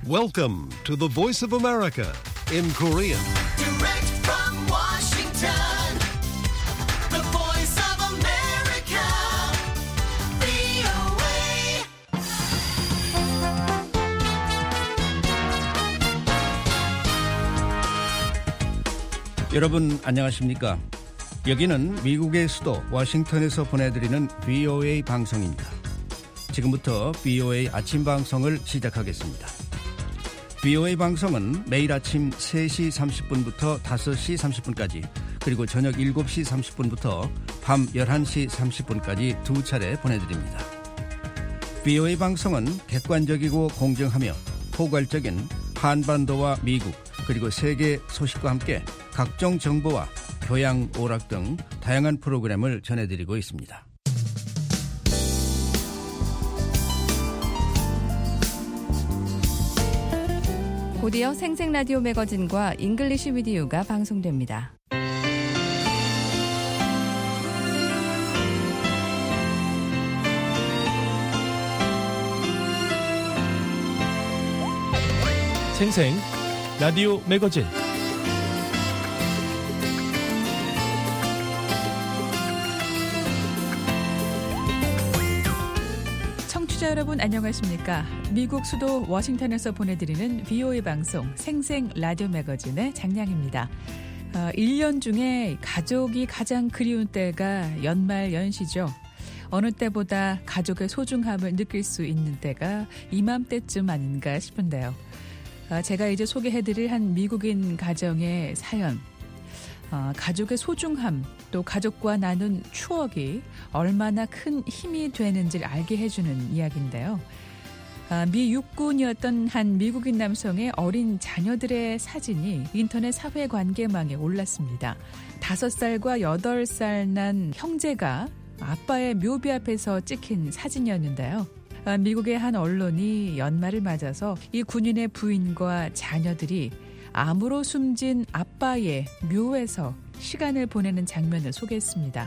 Welcome to the Voice of America in Korean. Direct from Washington, the Voice of America, VOA. 여러분 안녕하십니까? 여기는 미국의 수도 워싱턴에서 보내드리는 VOA 방송입니다. 지금부터 VOA 아침 방송을 시작하겠습니다. VOA 방송은 매일 아침 3시 30분부터 5시 30분까지 그리고 저녁 7시 30분부터 밤 11시 30분까지 두 차례 보내드립니다. VOA 방송은 객관적이고 공정하며 포괄적인 한반도와 미국 그리고 세계 소식과 함께 각종 정보와 교양, 오락 등 다양한 프로그램을 전해드리고 있습니다. 곧이어 생생라디오 매거진과 잉글리시 위디오가 방송됩니다. 생생 라디오 매거진 청취자 여러분 안녕하십니까? 미국 수도 워싱턴에서 보내드리는 VOA 방송 생생 라디오 매거진의 장량입니다. 1년 중에 가족이 가장 그리운 때가 연말 연시죠. 어느 때보다 가족의 소중함을 느낄 수 있는 때가 이맘때쯤 아닌가 싶은데요. 제가 이제 소개해드릴 한 미국인 가정의 사연, 가족의 소중함, 또 가족과 나눈 추억이 얼마나 큰 힘이 되는지를 알게 해주는 이야기인데요. 미 육군이었던 한 미국인 남성의 어린 자녀들의 사진이 인터넷 사회관계망에 올랐습니다. 5살과 8살 난 형제가 아빠의 묘비 앞에서 찍힌 사진이었는데요. 미국의 한 언론이 연말을 맞아서 이 군인의 부인과 자녀들이 암으로 숨진 아빠의 묘에서 시간을 보내는 장면을 소개했습니다.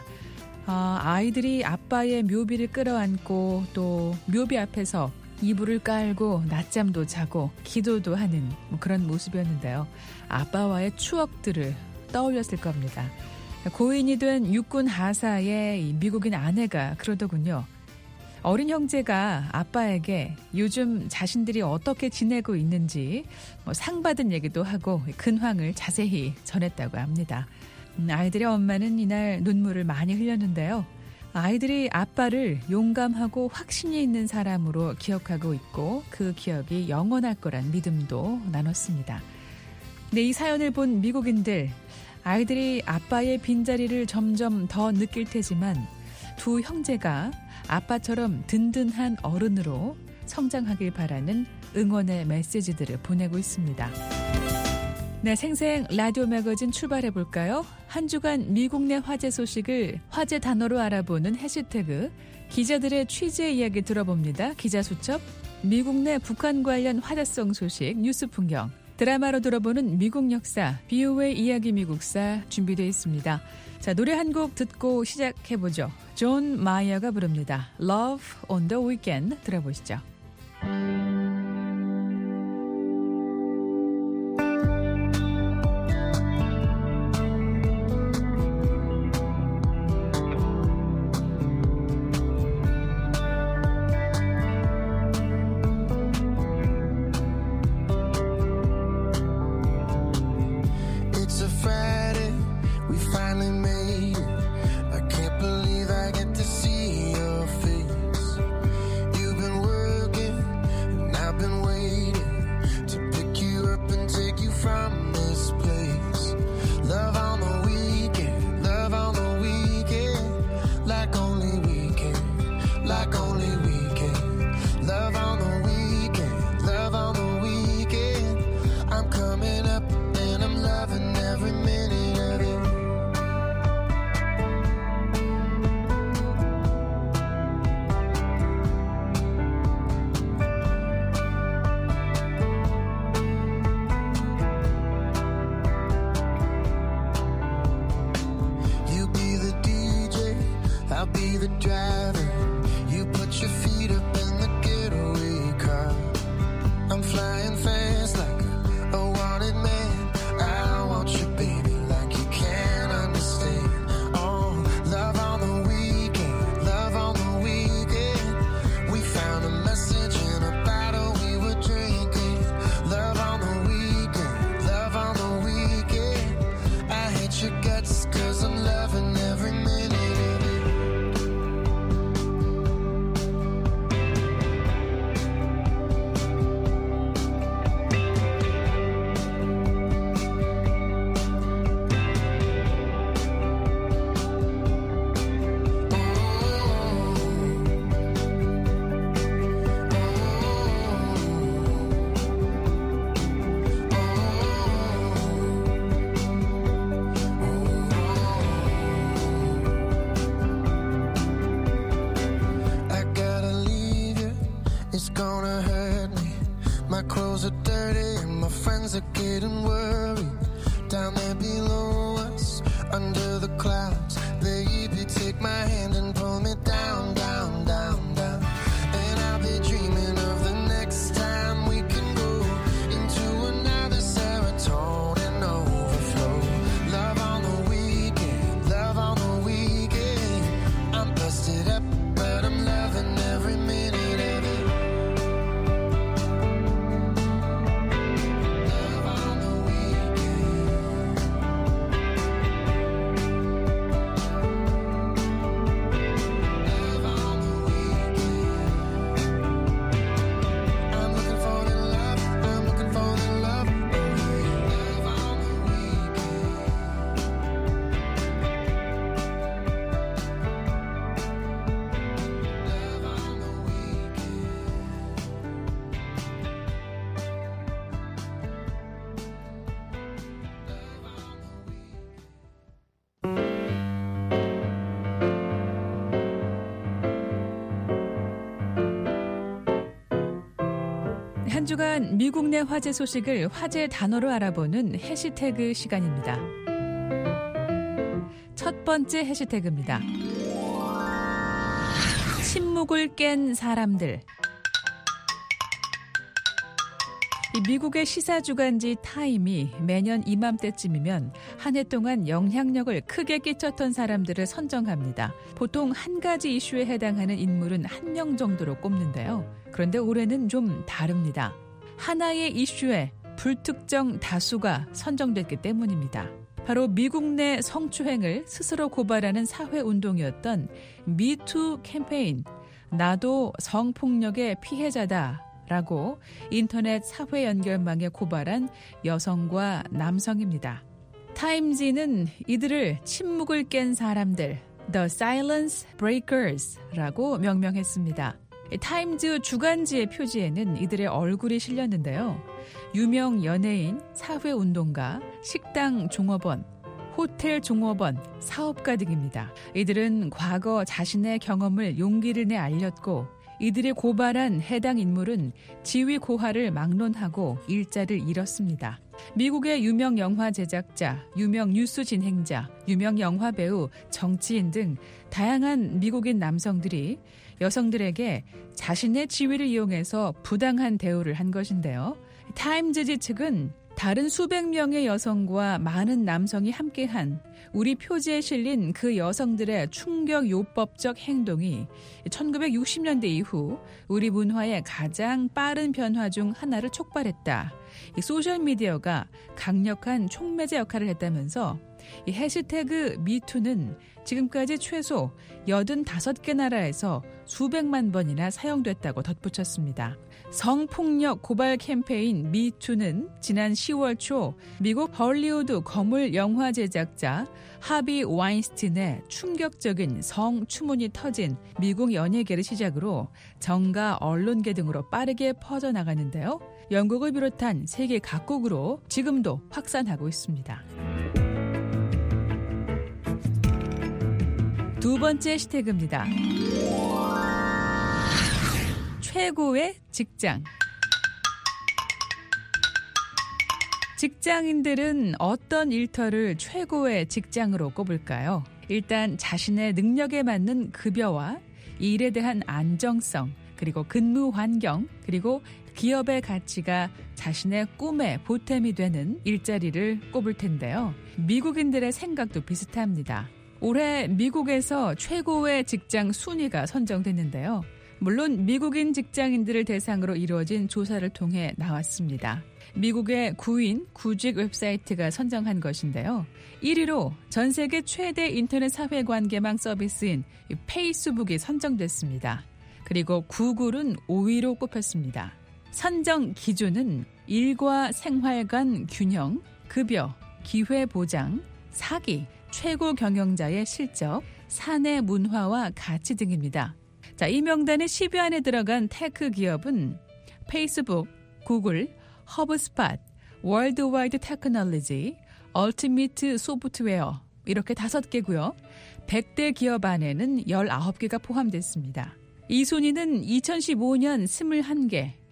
아이들이 아빠의 묘비를 끌어안고 또 묘비 앞에서 이불을 깔고 낮잠도 자고 기도도 하는 그런 모습이었는데요. 아빠와의 추억들을 떠올렸을 겁니다. 고인이 된 육군 하사의 미국인 아내가 그러더군요. 어린 형제가 아빠에게 요즘 자신들이 어떻게 지내고 있는지 상 받은 얘기도 하고 근황을 자세히 전했다고 합니다. 아이들의 엄마는 이날 눈물을 많이 흘렸는데요. 아이들이 아빠를 용감하고 확신이 있는 사람으로 기억하고 있고 그 기억이 영원할 거란 믿음도 나눴습니다. 네, 이 사연을 본 미국인들, 아이들이 아빠의 빈자리를 점점 더 느낄 테지만 두 형제가 아빠처럼 든든한 어른으로 성장하길 바라는 응원의 메시지들을 보내고 있습니다. 네, 생생 라디오 매거진 출발해볼까요? 한 주간 미국 내 화제 소식을 화제 단어로 알아보는 해시태그, 기자들의 취재 이야기 들어봅니다. 기자수첩, 미국 내 북한 관련 화제성 소식, 뉴스 풍경, 드라마로 들어보는 미국 역사, VOA 이야기 미국사 준비되어 있습니다. 자, 노래 한 곡 듣고 시작해보죠. 존 마이어가 부릅니다. Love on the Weekend 들어보시죠. I'm flying fast. clothes are dirty and my friends are getting worried. Down there below us, under the clouds, baby, take my hand and pull me down, down, down, down. And I'll be dreaming of the next time we can go into another serotonin overflow. Love on the weekend, love on the weekend. I'm busted up, but I'm loving every minute of it. Love on the weekend. Love on the weekend. I'm looking for the love, I'm looking for the love. Love on the weekend. Love on the weekend. 한 주간 미국 내 화제 소식을 화제 단어로 알아보는 해시태그 시간입니다. 첫 번째 해시태그입니다. 침묵을 깬 사람들. 이 미국의 시사주간지 타임이 매년 이맘때쯤이면 한 해 동안 영향력을 크게 끼쳤던 사람들을 선정합니다. 보통 한 가지 이슈에 해당하는 인물은 한 명 정도로 꼽는데요. 그런데 올해는 좀 다릅니다. 하나의 이슈에 불특정 다수가 선정됐기 때문입니다. 바로 미국 내 성추행을 스스로 고발하는 사회운동이었던 미투 캠페인, 나도 성폭력의 피해자다 라고 인터넷 사회 연결망에 고발한 여성과 남성입니다. 타임지는 이들을 침묵을 깬 사람들, The Silence Breakers 라고 명명했습니다. 타임즈 주간지의 표지에는 이들의 얼굴이 실렸는데요. 유명 연예인, 사회운동가, 식당 종업원, 호텔 종업원, 사업가 등입니다. 이들은 과거 자신의 경험을 용기를 내 알렸고 이들이 고발한 해당 인물은 지위 고하를 막론하고 일자를 잃었습니다. 미국의 유명 영화 제작자, 유명 뉴스 진행자, 유명 영화 배우, 정치인 등 다양한 미국인 남성들이 여성들에게 자신의 지위를 이용해서 부당한 대우를 한 것인데요. 타임즈지 측은 다른 수백 명의 여성과 많은 남성이 함께한 우리 표지에 실린 그 여성들의 충격요법적 행동이 1960년대 이후 우리 문화의 가장 빠른 변화 중 하나를 촉발했다. 이 소셜미디어가 강력한 촉매제 역할을 했다면서 이 해시태그 미투는 지금까지 최소 85개 나라에서 수백만 번이나 사용됐다고 덧붙였습니다. 성폭력 고발 캠페인 미투는 지난 10월 초 미국 헐리우드 거물 영화 제작자 하비 와인스틴의 충격적인 성추문이 터진 미국 연예계를 시작으로 정가 언론계 등으로 빠르게 퍼져나가는데요. 영국을 비롯한 세계 각국으로 지금도 확산하고 있습니다. 두 번째 해시태그입니다. 최고의 직장. 직장인들은 어떤 일터를 최고의 직장으로 꼽을까요? 일단 자신의 능력에 맞는 급여와 일에 대한 안정성, 그리고 근무 환경, 그리고 기업의 가치가 자신의 꿈의 보탬이 되는 일자리를 꼽을 텐데요. 미국인들의 생각도 비슷합니다. 올해 미국에서 최고의 직장 순위가 선정됐는데요. 물론 미국인 직장인들을 대상으로 이루어진 조사를 통해 나왔습니다. 미국의 구인 구직 웹사이트가 선정한 것인데요. 1위로 전 세계 최대 인터넷 사회관계망 서비스인 페이스북이 선정됐습니다. 그리고 구글은 5위로 꼽혔습니다. 선정 기준은 일과 생활 간 균형, 급여, 기회 보장, 사기, 최고 경영자의 실적, 사내 문화와 가치 등입니다. 자, 이 명단의 10위 안에 들어간 테크 기업은 페이스북, 구글, 허브스팟, 월드와이드 테크놀로지, 얼티미트 소프트웨어 이렇게 5개고요. 100대 기업 안에는 19개가 포함됐습니다. 이 순위는 2015년 21개,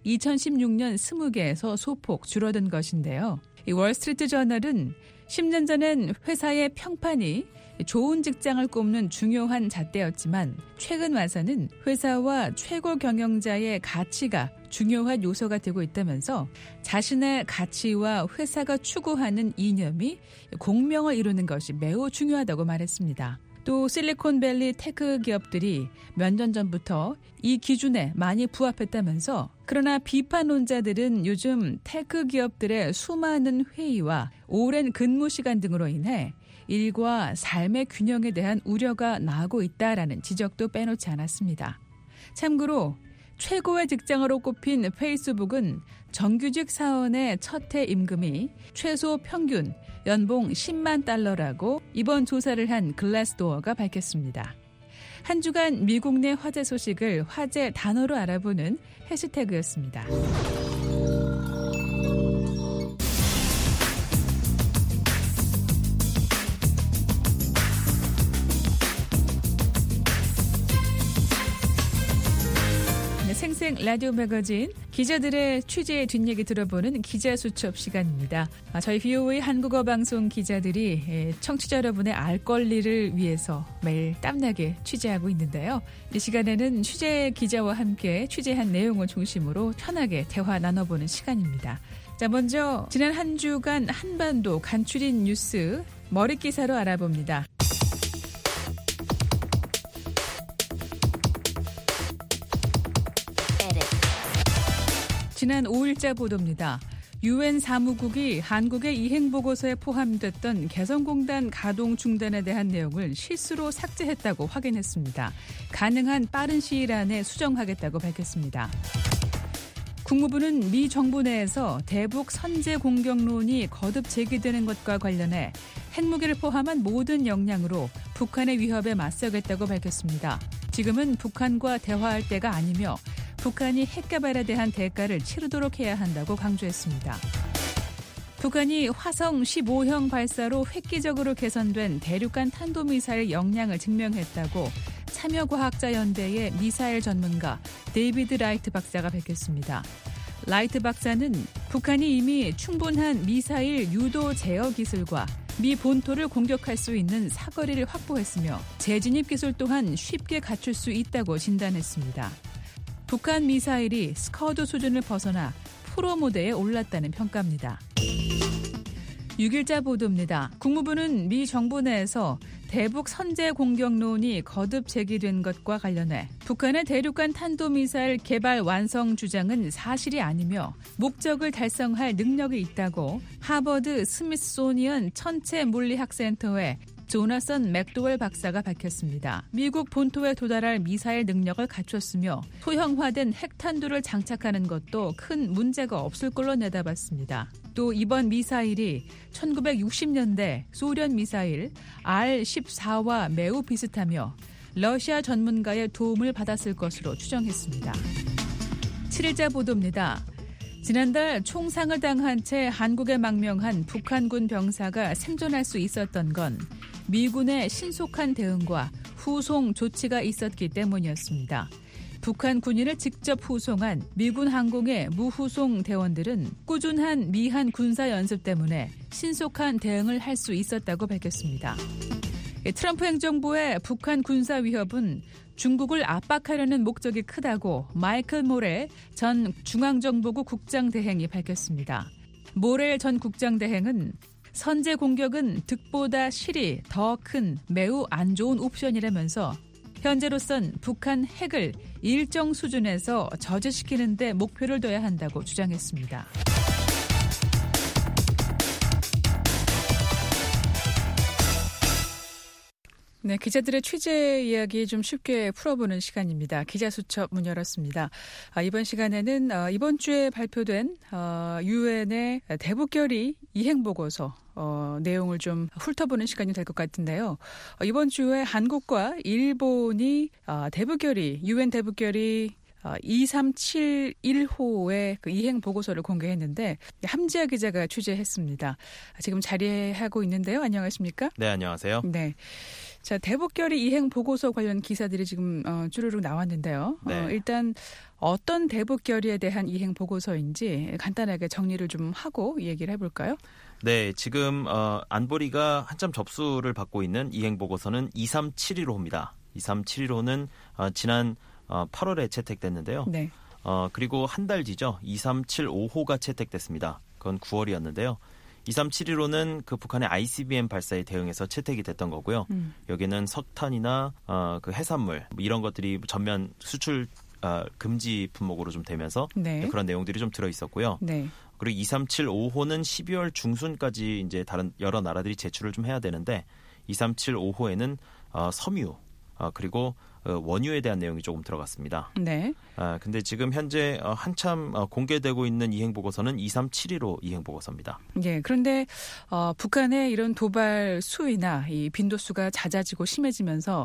2016년 20개에서 소폭 줄어든 것인데요. 이 월스트리트 저널은 10년 전엔 회사의 평판이 좋은 직장을 꼽는 중요한 잣대였지만 최근 와서는 회사와 최고 경영자의 가치가 중요한 요소가 되고 있다면서 자신의 가치와 회사가 추구하는 이념이 공명을 이루는 것이 매우 중요하다고 말했습니다. 또 실리콘밸리 테크 기업들이 몇 년 전부터 이 기준에 많이 부합했다면서 그러나 비판론자들은 요즘 테크 기업들의 수많은 회의와 오랜 근무 시간 등으로 인해 일과 삶의 균형에 대한 우려가 나오고 있다라는 지적도 빼놓지 않았습니다. 참고로 최고의 직장으로 꼽힌 페이스북은 정규직 사원의 첫 해 임금이 최소 평균 연봉 10만 달러라고 이번 조사를 한 글래스도어가 밝혔습니다. 한 주간 미국 내 화제 소식을 화제 단어로 알아보는 해시태그였습니다. 생생 라디오 매거진 기자들의 취재 뒷얘기 들어보는 기자수첩 시간입니다. 저희 VOA 한국어 방송 기자들이 청취자 여러분의 알 권리를 위해서 매일 땀나게 취재하고 있는데요. 이 시간에는 취재 기자와 함께 취재한 내용을 중심으로 편하게 대화 나눠보는 시간입니다. 자, 먼저 지난 한 주간 한반도 간추린 뉴스 머릿기사로 알아봅니다. 지난 5일자 보도입니다. UN 사무국이 한국의 이행보고서에 포함됐던 개성공단 가동 중단에 대한 내용을 실수로 삭제했다고 확인했습니다. 가능한 빠른 시일 안에 수정하겠다고 밝혔습니다. 국무부는 미 정부 내에서 대북 선제 공격론이 거듭 제기되는 것과 관련해 핵무기를 포함한 모든 역량으로 북한의 위협에 맞서겠다고 밝혔습니다. 지금은 북한과 대화할 때가 아니며 북한이 핵 개발에 대한 대가를 치르도록 해야 한다고 강조했습니다. 북한이 화성 15형 발사로 획기적으로 개선된 대륙간 탄도미사일 역량을 증명했다고 참여과학자연대의 미사일 전문가 데이비드 라이트 박사가 밝혔습니다. 라이트 박사는 북한이 이미 충분한 미사일 유도 제어 기술과 미 본토를 공격할 수 있는 사거리를 확보했으며 재진입 기술 또한 쉽게 갖출 수 있다고 진단했습니다. 북한 미사일이 스커드 수준을 벗어나 프로 모드에 올랐다는 평가입니다. 6일자 보도입니다. 국무부는 미 정부 내에서 대북 선제 공격론이 거듭 제기된 것과 관련해 북한의 대륙간 탄도미사일 개발 완성 주장은 사실이 아니며 목적을 달성할 능력이 있다고 하버드 스미소니언 천체물리학센터의 조나선 맥도웰 박사가 밝혔습니다. 미국 본토에 도달할 미사일 능력을 갖췄으며 소형화된 핵탄두를 장착하는 것도 큰 문제가 없을 걸로 내다봤습니다. 또 이번 미사일이 1960년대 소련 미사일 R-14와 매우 비슷하며 러시아 전문가의 도움을 받았을 것으로 추정했습니다. 7일자 보도입니다. 지난달 총상을 당한 채 한국에 망명한 북한군 병사가 생존할 수 있었던 건 미군의 신속한 대응과 후송 조치가 있었기 때문이었습니다. 북한 군인을 직접 후송한 미군 항공의 무후송 대원들은 꾸준한 미한 군사 연습 때문에 신속한 대응을 할 수 있었다고 밝혔습니다. 트럼프 행정부의 북한 군사 위협은 중국을 압박하려는 목적이 크다고 마이클 모렐 전 중앙정보국 국장대행이 밝혔습니다. 모렐 전 국장대행은 선제 공격은 득보다 실이 더 큰 매우 안 좋은 옵션이라면서 현재로선 북한 핵을 일정 수준에서 저지시키는 데 목표를 둬야 한다고 주장했습니다. 네, 기자들의 취재 이야기 좀 쉽게 풀어보는 시간입니다. 기자수첩 문 열었습니다. 이번 시간에는 이번 주에 발표된 유엔의 대북결의 이행보고서 내용을 좀 훑어보는 시간이 될 것 같은데요. 이번 주에 한국과 일본이 대북결의, 유엔 대북결의 2371호의 그 이행 보고서를 공개했는데 함지아 기자가 취재했습니다. 지금 자리하고 있는데요. 안녕하십니까? 네, 안녕하세요. 네. 자, 대북결의 이행 보고서 관련 기사들이 지금 주르륵 나왔는데요. 네. 일단 어떤 대북결의에 대한 이행 보고서인지 간단하게 정리를 좀 하고 얘기를 해볼까요? 네, 지금 안보리가 한참 접수를 받고 있는 이행 보고서는 2371호입니다. 2371호는 지난 8월에 채택됐는데요. 네. 그리고 한 달 뒤죠. 2375호가 채택됐습니다. 그건 9월이었는데요. 2371호는 그 북한의 ICBM 발사에 대응해서 채택이 됐던 거고요. 여기는 석탄이나 그 해산물 뭐 이런 것들이 전면 수출 금지 품목으로 좀 되면서 네. 그런 내용들이 좀 들어 있었고요. 네. 그리고 2375호는 12월 중순까지 이제 다른 여러 나라들이 제출을 좀 해야 되는데 2375호에는 섬유 그리고 원유에 대한 내용이 조금 들어갔습니다. 네. 근데 지금 현재 한참 공개되고 있는 이행 보고서는 2371호 이행 보고서입니다. 예. 그런데 북한의 이런 도발 수위나 이 빈도수가 잦아지고 심해지면서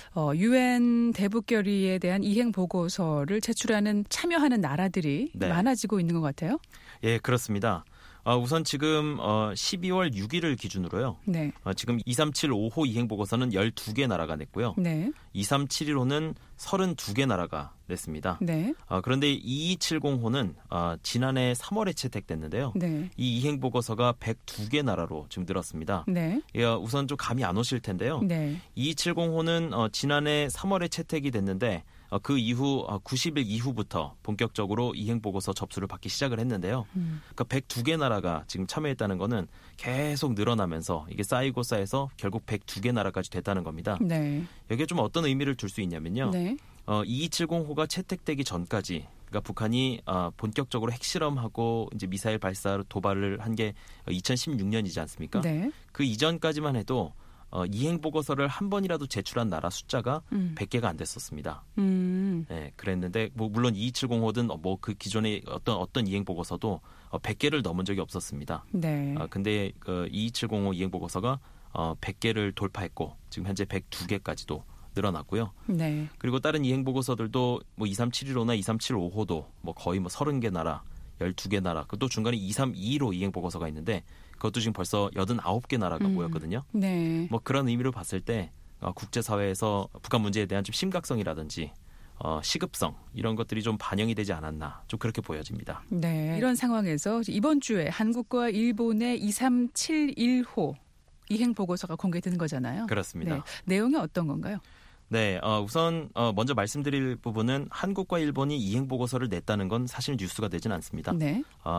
유엔 대북결의에 대한 이행 보고서를 제출하는 참여하는 나라들이 네. 많아지고 있는 것 같아요. 예, 그렇습니다. 우선 지금 12월 6일을 기준으로요. 네. 지금 2375호 이행 보고서는 12개 나라가 냈고요. 네. 2371호는 32개 나라가 냈습니다. 네. 그런데 2270호는 지난해 3월에 채택됐는데요. 네. 이 이행 보고서가 102개 나라로 지금 늘었습니다. 네. 예, 우선 좀 감이 안 오실 텐데요. 네. 2270호는 지난해 3월에 채택이 됐는데 그 이후 90일 이후부터 본격적으로 이행 보고서 접수를 받기 시작을 했는데요. 그러니까 102개 나라가 지금 참여했다는 거는 계속 늘어나면서 이게 쌓이고 쌓여서 결국 102개 나라까지 됐다는 겁니다. 네. 여기에 좀 어떤 의미를 둘 수 있냐면요. 네. 2270호가 채택되기 전까지 그러니까 북한이 본격적으로 핵실험하고 이제 미사일 발사 도발을 한 게 2016년이지 않습니까? 네. 그 이전까지만 해도 이행 보고서를 한 번이라도 제출한 나라 숫자가 100개가 안 됐었습니다. 네, 그랬는데 뭐 물론 2270호든 뭐 그 기존의 어떤 이행 보고서도 100개를 넘은 적이 없었습니다. 네. 근데 그 2270호 이행 보고서가 100개를 돌파했고 지금 현재 102개까지도 늘어났고요. 네. 그리고 다른 이행 보고서들도 뭐 2371호나 2375호도 뭐 거의 뭐 30개 나라, 12개 나라, 또 중간에 2321호 이행 보고서가 있는데 그것도 지금 벌써 89개 나라가 모였거든요. 네. 뭐 그런 의미로 봤을 때 국제사회에서 북한 문제에 대한 좀 심각성이라든지 시급성 이런 것들이 좀 반영이 되지 않았나 좀 그렇게 보여집니다. 네. 이런 상황에서 이번 주에 한국과 일본의 2371호 이행 보고서가 공개된 거잖아요. 그렇습니다. 네. 내용이 어떤 건가요? 네, 우선 먼저 말씀드릴 부분은 한국과 일본이 이행 보고서를 냈다는 건 사실 뉴스가 되진 않습니다. 네.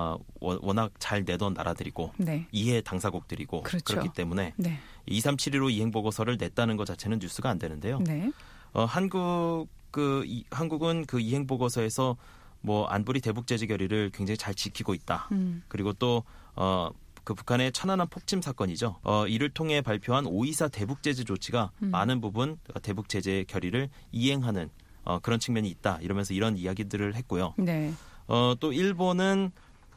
워낙 잘 내던 나라들이고 네. 이해 당사국들이고 그렇죠. 그렇기 때문에 네. 2371호 이행 보고서를 냈다는 것 자체는 뉴스가 안 되는데요. 네. 한국은 그 이행 보고서에서 뭐 안보리 대북 제재 결의를 굉장히 잘 지키고 있다. 그리고 또 그 북한의 천안함 폭침 사건이죠. 이를 통해 발표한 5.24 대북 제재 조치가 많은 부분 대북 제재 결의를 이행하는 그런 측면이 있다. 이러면서 이런 이야기들을 했고요. 네. 또 일본은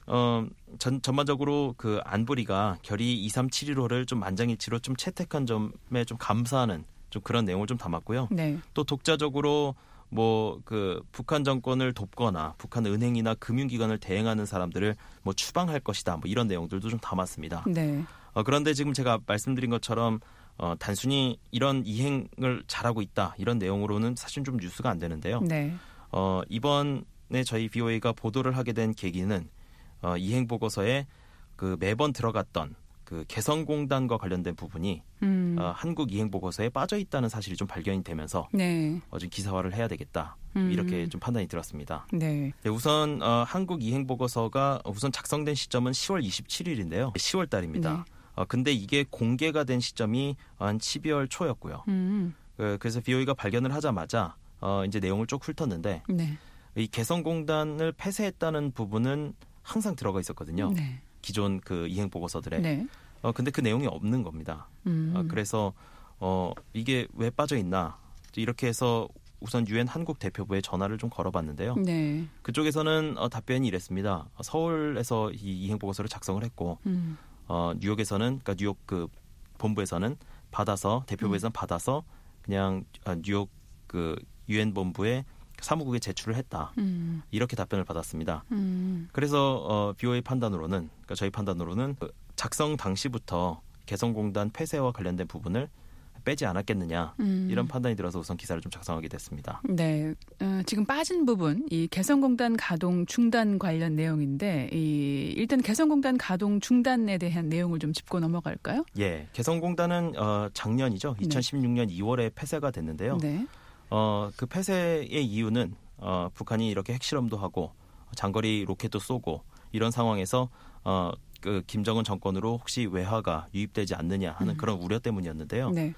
전반적으로 그 안보리가 결의 2371호를 좀 만장일치로 좀 채택한 점에 좀 감사하는 좀 그런 내용을 좀 담았고요. 네. 또 독자적으로 뭐 그 북한 정권을 돕거나 북한 은행이나 금융기관을 대행하는 사람들을 뭐 추방할 것이다. 뭐 이런 내용들도 좀 담았습니다. 네. 그런데 지금 제가 말씀드린 것처럼 단순히 이런 이행을 잘하고 있다. 이런 내용으로는 사실 좀 뉴스가 안 되는데요. 네. 이번에 저희 BOA가 보도를 하게 된 계기는 이행 보고서에 그 매번 들어갔던 그 개성공단과 관련된 부분이 한국 이행 보고서에 빠져 있다는 사실이 좀 발견이 되면서 네. 좀 기사화를 해야 되겠다 이렇게 좀 판단이 들었습니다. 네. 네, 우선 한국 이행 보고서가 우선 작성된 시점은 10월 27일인데요. 10월 달입니다. 근데 이게 공개가 된 시점이 한 12월 초였고요. 그래서 BOA가 발견을 하자마자 이제 내용을 쭉 훑었는데 네. 이 개성공단을 폐쇄했다는 부분은 항상 들어가 있었거든요. 네. 기존 그 이행 보고서들에. 네. 근데 그 내용이 없는 겁니다. 그래서 이게 왜 빠져 있나 이렇게 해서 우선 유엔 한국 대표부에 전화를 좀 걸어봤는데요. 네. 그쪽에서는 답변이 이랬습니다. 서울에서 이 이행 보고서를 작성을 했고 뉴욕에서는 그러니까 뉴욕 그 본부에서는 받아서 대표부에서는 받아서 그냥 뉴욕 그 유엔 본부에 사무국에 제출을 했다. 이렇게 답변을 받았습니다. 그래서 BOA 판단으로는, 그러니까 저희 판단으로는 작성 당시부터 개성공단 폐쇄와 관련된 부분을 빼지 않았겠느냐 이런 판단이 들어서 우선 기사를 좀 작성하게 됐습니다. 네, 지금 빠진 부분 이 개성공단 가동 중단 관련 내용인데 일단 개성공단 가동 중단에 대한 내용을 좀 짚고 넘어갈까요? 예, 개성공단은 작년이죠. 2016년 2월에 폐쇄가 됐는데요. 네. 그 폐쇄의 이유는 북한이 이렇게 핵실험도 하고 장거리 로켓도 쏘고 이런 상황에서 그 김정은 정권으로 혹시 외화가 유입되지 않느냐 하는 그런 우려 때문이었는데요. 네.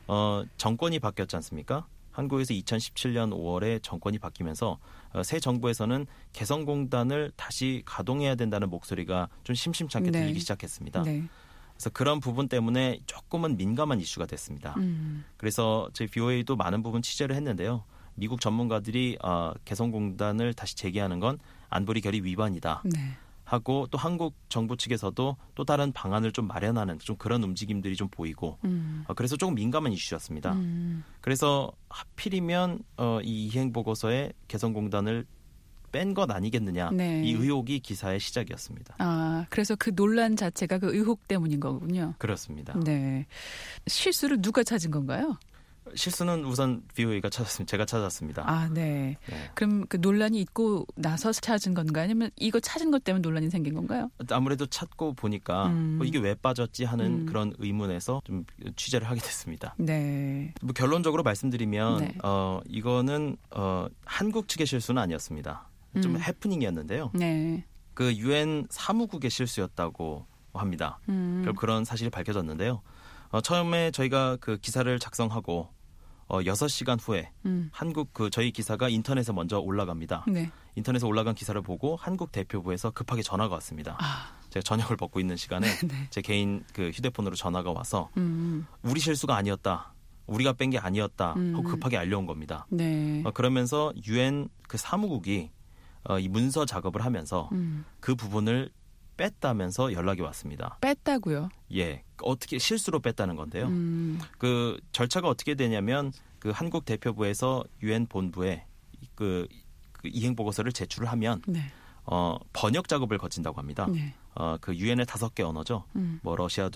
정권이 바뀌었지 않습니까? 한국에서 2017년 5월에 정권이 바뀌면서 새 정부에서는 개성공단을 다시 가동해야 된다는 목소리가 좀 심심찮게 네. 들리기 시작했습니다. 네. 그래서 그런 부분 때문에 조금은 민감한 이슈가 됐습니다. 그래서 저희 BOA도 많은 부분 취재를 했는데요. 미국 전문가들이 개성공단을 다시 재개하는 건 안보리 결의 위반이다. 네. 하고 또 한국 정부 측에서도 또 다른 방안을 좀 마련하는 좀 그런 움직임들이 좀 보이고 그래서 조금 민감한 이슈였습니다. 그래서 하필이면 이 이행 보고서에 개성공단을 뺀 것 아니겠느냐 네. 이 의혹이 기사의 시작이었습니다. 아, 그래서 그 논란 자체가 그 의혹 때문인 거군요. 그렇습니다. 네. 실수를 누가 찾은 건가요? 실수는 우선 BOA가 찾았습니다. 제가 찾았습니다. 아, 네. 네. 그럼 그 논란이 있고 나서 찾은 건가요? 아니면 이거 찾은 것 때문에 논란이 생긴 건가요? 아무래도 찾고 보니까 이게 왜 빠졌지 하는 그런 의문에서 좀 취재를 하게 됐습니다. 네. 뭐 결론적으로 말씀드리면 네. 이거는 한국 측의 실수는 아니었습니다. 좀 해프닝이었는데요. 네. 그 UN 사무국의 실수였다고 합니다. 결국 그런 사실이 밝혀졌는데요. 처음에 저희가 그 기사를 작성하고 6시간 후에 한국 저희 기사가 인터넷에 먼저 올라갑니다. 네. 인터넷에 올라간 기사를 보고 한국 대표부에서 급하게 전화가 왔습니다. 제가 저녁을 먹고 있는 시간에 네. 제 개인 그 휴대폰으로 전화가 와서 우리 실수가 아니었다. 우리가 뺀 게 아니었다. 하고 급하게 알려온 겁니다. 네. 그러면서 UN 그 사무국이 이 문서 작업을 하면서 그 부분을 뺐다면서 연락이 왔습니다. 뺐다고요? 예, 어떻게 실수로 뺐다는 건데요. 그 절차가 어떻게 되냐면 그 한국 대표부에서 UN 본부에 그 이행 보고서를 제출을 하면 네. 번역 작업을 거친다고 합니다. 네. 그 UN의 5개 언어죠. 뭐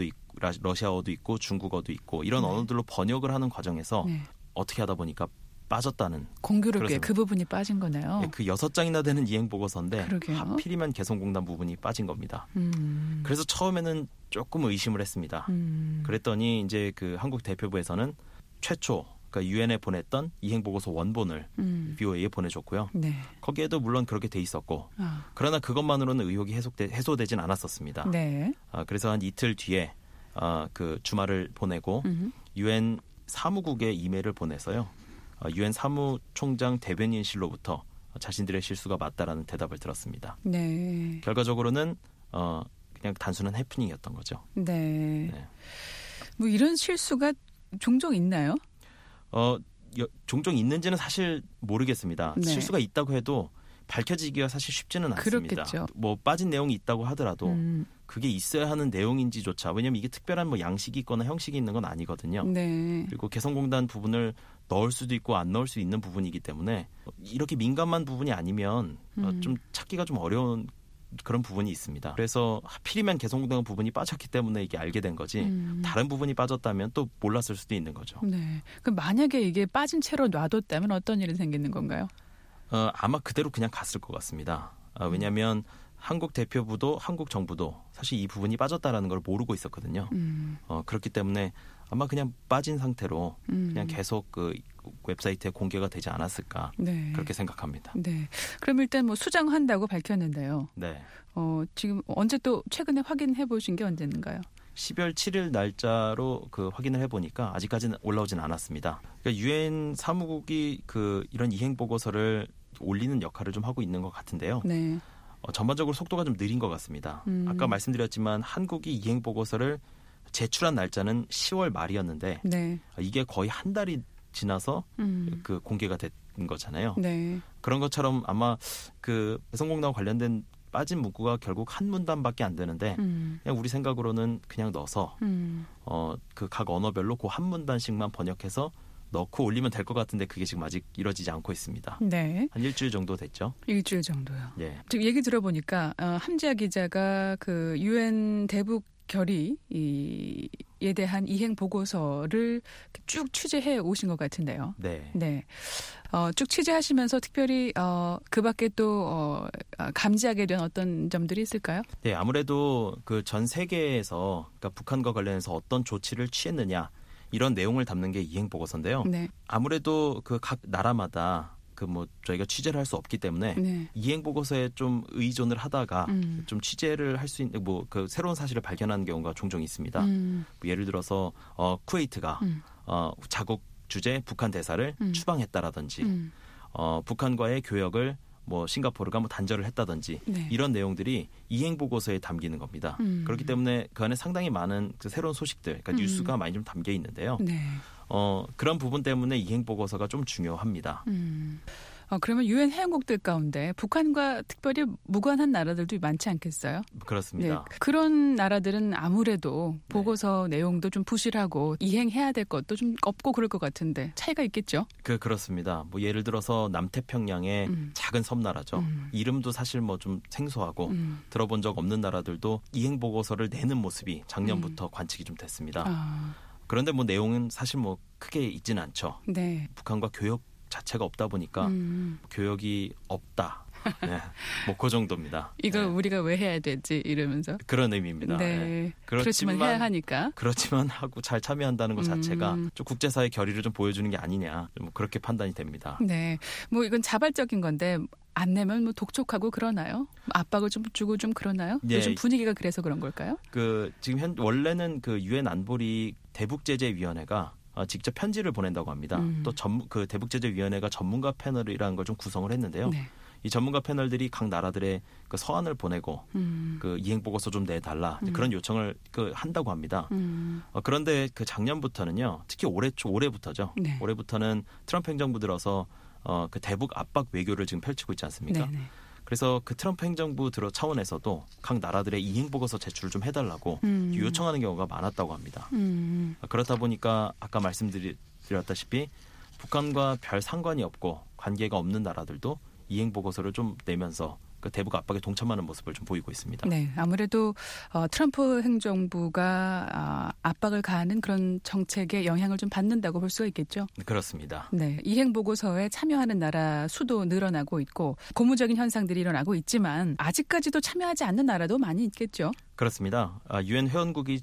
러시아어도 있고 중국어도 있고 이런 언어들로 번역을 하는 과정에서 네. 어떻게 하다 보니까 빠졌다는. 공교롭게 그렇습니다. 그 부분이 빠진 거네요. 예, 그 6장이나 되는 이행 보고서인데 그러게요. 하필이면 개성공단 부분이 빠진 겁니다. 그래서 처음에는 조금 의심을 했습니다. 그랬더니 이제 그 한국 대표부에서는 최초 그러니까 유엔에 보냈던 이행 보고서 원본을 BOA에 보내줬고요. 네. 거기에도 물론 그렇게 돼 있었고 그러나 그것만으로는 의혹이 해소되진 않았었습니다. 네. 그래서 한 이틀 뒤에 그 주말을 보내고 유엔 사무국에 이메일을 보내서요. 유엔 사무총장 대변인실로부터 자신들의 실수가 맞다라는 대답을 들었습니다. 네. 결과적으로는 그냥 단순한 해프닝이었던 거죠. 네. 네. 뭐 이런 실수가 종종 있나요? 종종 있는지는 사실 모르겠습니다. 네. 실수가 있다고 해도 밝혀지기가 사실 쉽지는 않습니다. 그렇겠죠. 뭐 빠진 내용이 있다고 하더라도 그게 있어야 하는 내용인지조차 왜냐하면 이게 특별한 뭐 양식이 있거나 형식이 있는 건 아니거든요. 네. 그리고 개성공단 부분을 넣을 수도 있고 안 넣을 수 있는 부분이기 때문에 이렇게 민감한 부분이 아니면 좀 찾기가 좀 어려운 그런 부분이 있습니다. 그래서 하필이면 개성공단 부분이 빠졌기 때문에 이게 알게 된 거지 다른 부분이 빠졌다면 또 몰랐을 수도 있는 거죠. 네. 그럼 만약에 이게 빠진 채로 놔뒀다면 어떤 일이 생기는 건가요? 아마 그대로 그냥 갔을 것 같습니다. 왜냐하면 한국 대표부도 한국 정부도 사실 이 부분이 빠졌다라는 걸 모르고 있었거든요. 그렇기 때문에 아마 그냥 빠진 상태로 그냥 계속 그 웹사이트에 공개가 되지 않았을까 네. 그렇게 생각합니다. 네. 그럼 일단 뭐 수정한다고 밝혔는데요. 네. 지금 언제 또 최근에 확인해 보신 게 언제인가요? 12월 7일 날짜로 그 확인을 해보니까 아직까지는 올라오진 않았습니다. 그러니까 유엔 사무국이 그 이런 이행 보고서를 올리는 역할을 좀 하고 있는 것 같은데요. 네. 전반적으로 속도가 좀 느린 것 같습니다. 아까 말씀드렸지만 한국이 이행 보고서를 제출한 날짜는 10월 말이었는데 네. 이게 거의 한 달이 지나서 그 공개가 된 거잖아요. 네. 그런 것처럼 아마 그 개성공단 관련된 빠진 문구가 결국 한 문단밖에 안 되는데 그냥 우리 생각으로는 그냥 넣어서 그 각 언어별로 그 한 문단씩만 번역해서 넣고 올리면 될 것 같은데 그게 지금 아직 이루어지지 않고 있습니다. 네. 한 일주일 정도 됐죠. 일주일 정도요. 예. 지금 얘기 들어보니까 함지아 기자가 그 UN 대북 결의에 대한 이행 보고서를 쭉 취재해 오신 것 같은데요. 네. 네. 쭉 취재하시면서 특별히 그 밖에 또 감지하게 된 어떤 점들이 있을까요? 네, 아무래도 그 전 세계에서 그러니까 북한과 관련해서 어떤 조치를 취했느냐 이런 내용을 담는 게 이행 보고서인데요. 네. 아무래도 그 각 나라마다 그 뭐 저희가 취재를 할 수 없기 때문에 네. 이행 보고서에 좀 의존을 하다가 좀 취재를 할 수 있는 뭐 그 새로운 사실을 발견하는 경우가 종종 있습니다. 뭐 예를 들어서 쿠웨이트가 자국 주재 북한 대사를 추방했다라든지 북한과의 교역을 뭐 싱가포르가 뭐 단절을 했다든지 네. 이런 내용들이 이행 보고서에 담기는 겁니다. 그렇기 때문에 그 안에 상당히 많은 그 새로운 소식들, 그러니까 뉴스가 많이 좀 담겨 있는데요. 네. 그런 부분 때문에 이행 보고서가 좀 중요합니다. 그러면 유엔 회원국들 가운데 북한과 특별히 무관한 나라들도 많지 않겠어요? 그렇습니다. 네. 그런 나라들은 아무래도 보고서 내용도 좀 부실하고 이행해야 될 것도 좀 없고 그럴 것 같은데 차이가 있겠죠? 그렇습니다. 뭐 예를 들어서 남태평양의 작은 섬나라죠. 이름도 사실 뭐 좀 생소하고 들어본 적 없는 나라들도 이행 보고서를 내는 모습이 작년부터 관측이 좀 됐습니다. 그런데 뭐 내용은 사실 뭐 크게 있지는 않죠. 네. 북한과 교역 자체가 없다 보니까 교역이 없다. 네. 뭐 그 정도입니다. 이걸 네. 우리가 왜 해야 되지 이러면서. 그런 의미입니다. 네. 네. 그렇지만 해야 하니까. 그렇지만 하고 잘 참여한다는 것 자체가 좀 국제사회 결의를 좀 보여주는 게 아니냐. 좀 그렇게 판단이 됩니다. 네. 뭐 이건 자발적인 건데 안 내면 뭐 독촉하고 그러나요? 압박을 좀 주고 좀 그러나요? 예. 요즘 분위기가 그래서 그런 걸까요? 지금 원래는 그 유엔 안보리 대북제재위원회가 직접 편지를 보낸다고 합니다. 또 그 대북제재위원회가 전문가 패널이라는 걸 좀 구성을 했는데요. 네. 이 전문가 패널들이 각 나라들의 그 서한을 보내고 그 이행 보고서 좀 내달라 그런 요청을 한다고 합니다. 그런데 그 작년부터는요, 특히 올해부터죠. 네. 올해부터는 트럼프 행정부 들어서 그 대북 압박 외교를 지금 펼치고 있지 않습니까? 네네. 그래서 그 트럼프 행정부 차원에서도 각 나라들의 이행 보고서 제출을 좀 해달라고 요청하는 경우가 많았다고 합니다. 그렇다 보니까 아까 말씀드렸다시피 북한과 별 상관이 없고 관계가 없는 나라들도 이행 보고서를 좀 내면서 그 대북 압박에 동참하는 모습을 좀 보이고 있습니다. 네, 아무래도 트럼프 행정부가 압박을 가하는 그런 정책에 영향을 좀 받는다고 볼 수가 있겠죠. 그렇습니다. 네, 이행 보고서에 참여하는 나라 수도 늘어나고 있고 고무적인 현상들이 일어나고 있지만 아직까지도 참여하지 않는 나라도 많이 있겠죠. 그렇습니다. 유엔 회원국이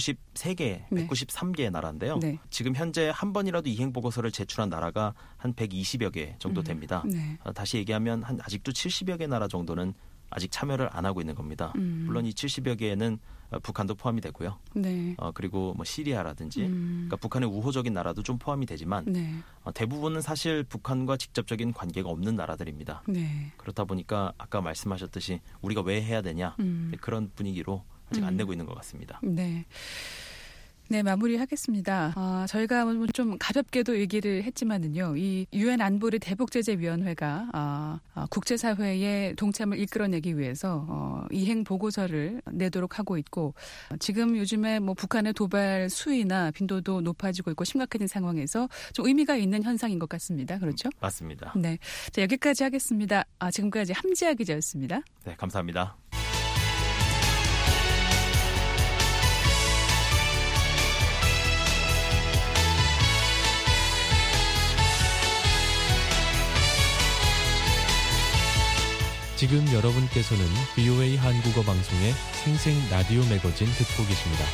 193개 나라인데요. 네. 지금 현재 한 번이라도 이행 보고서를 제출한 나라가 한 120여 개 정도 됩니다. 네. 다시 얘기하면 아직도 70여 개 나라 정도는 아직 참여를 안 하고 있는 겁니다. 물론 이 70여 개에는 북한도 포함이 되고요. 네. 그리고 뭐 시리아라든지 그러니까 북한의 우호적인 나라도 좀 포함이 되지만 네. 대부분은 사실 북한과 직접적인 관계가 없는 나라들입니다. 네. 그렇다 보니까 아까 말씀하셨듯이 우리가 왜 해야 되냐 그런 분위기로 아직 안 내고 있는 것 같습니다. 네. 네, 마무리하겠습니다. 저희가 좀 가볍게도 얘기를 했지만은요, 이 유엔 안보리 대북제재위원회가 국제사회의 동참을 이끌어내기 위해서 이행 보고서를 내도록 하고 있고, 지금 요즘에 뭐 북한의 도발 수위나 빈도도 높아지고 있고 심각해진 상황에서 좀 의미가 있는 현상인 것 같습니다. 그렇죠? 맞습니다. 네, 자, 여기까지 하겠습니다. 지금까지 함지아 기자였습니다. 네, 감사합니다. 지금 여러분께서는 VOA 한국어 방송의 생생 라디오 매거진 듣고 계십니다.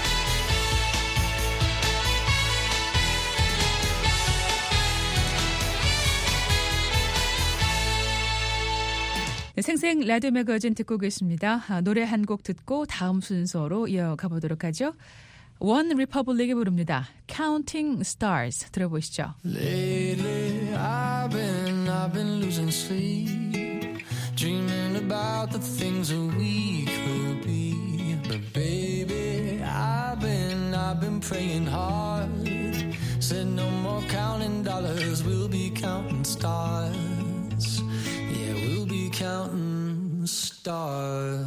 네, 생생 라디오 매거진 듣고 계십니다. 노래 한 곡 듣고 다음 순서로 이어가 보도록 하죠. 원 리퍼블릭이 부릅니다. Counting Stars 들어보시죠. Lately, I've been losing sleep, dreaming about the things that we could be. But baby, I've been praying hard. Said no more counting dollars, we'll be counting stars. Yeah, we'll be counting stars.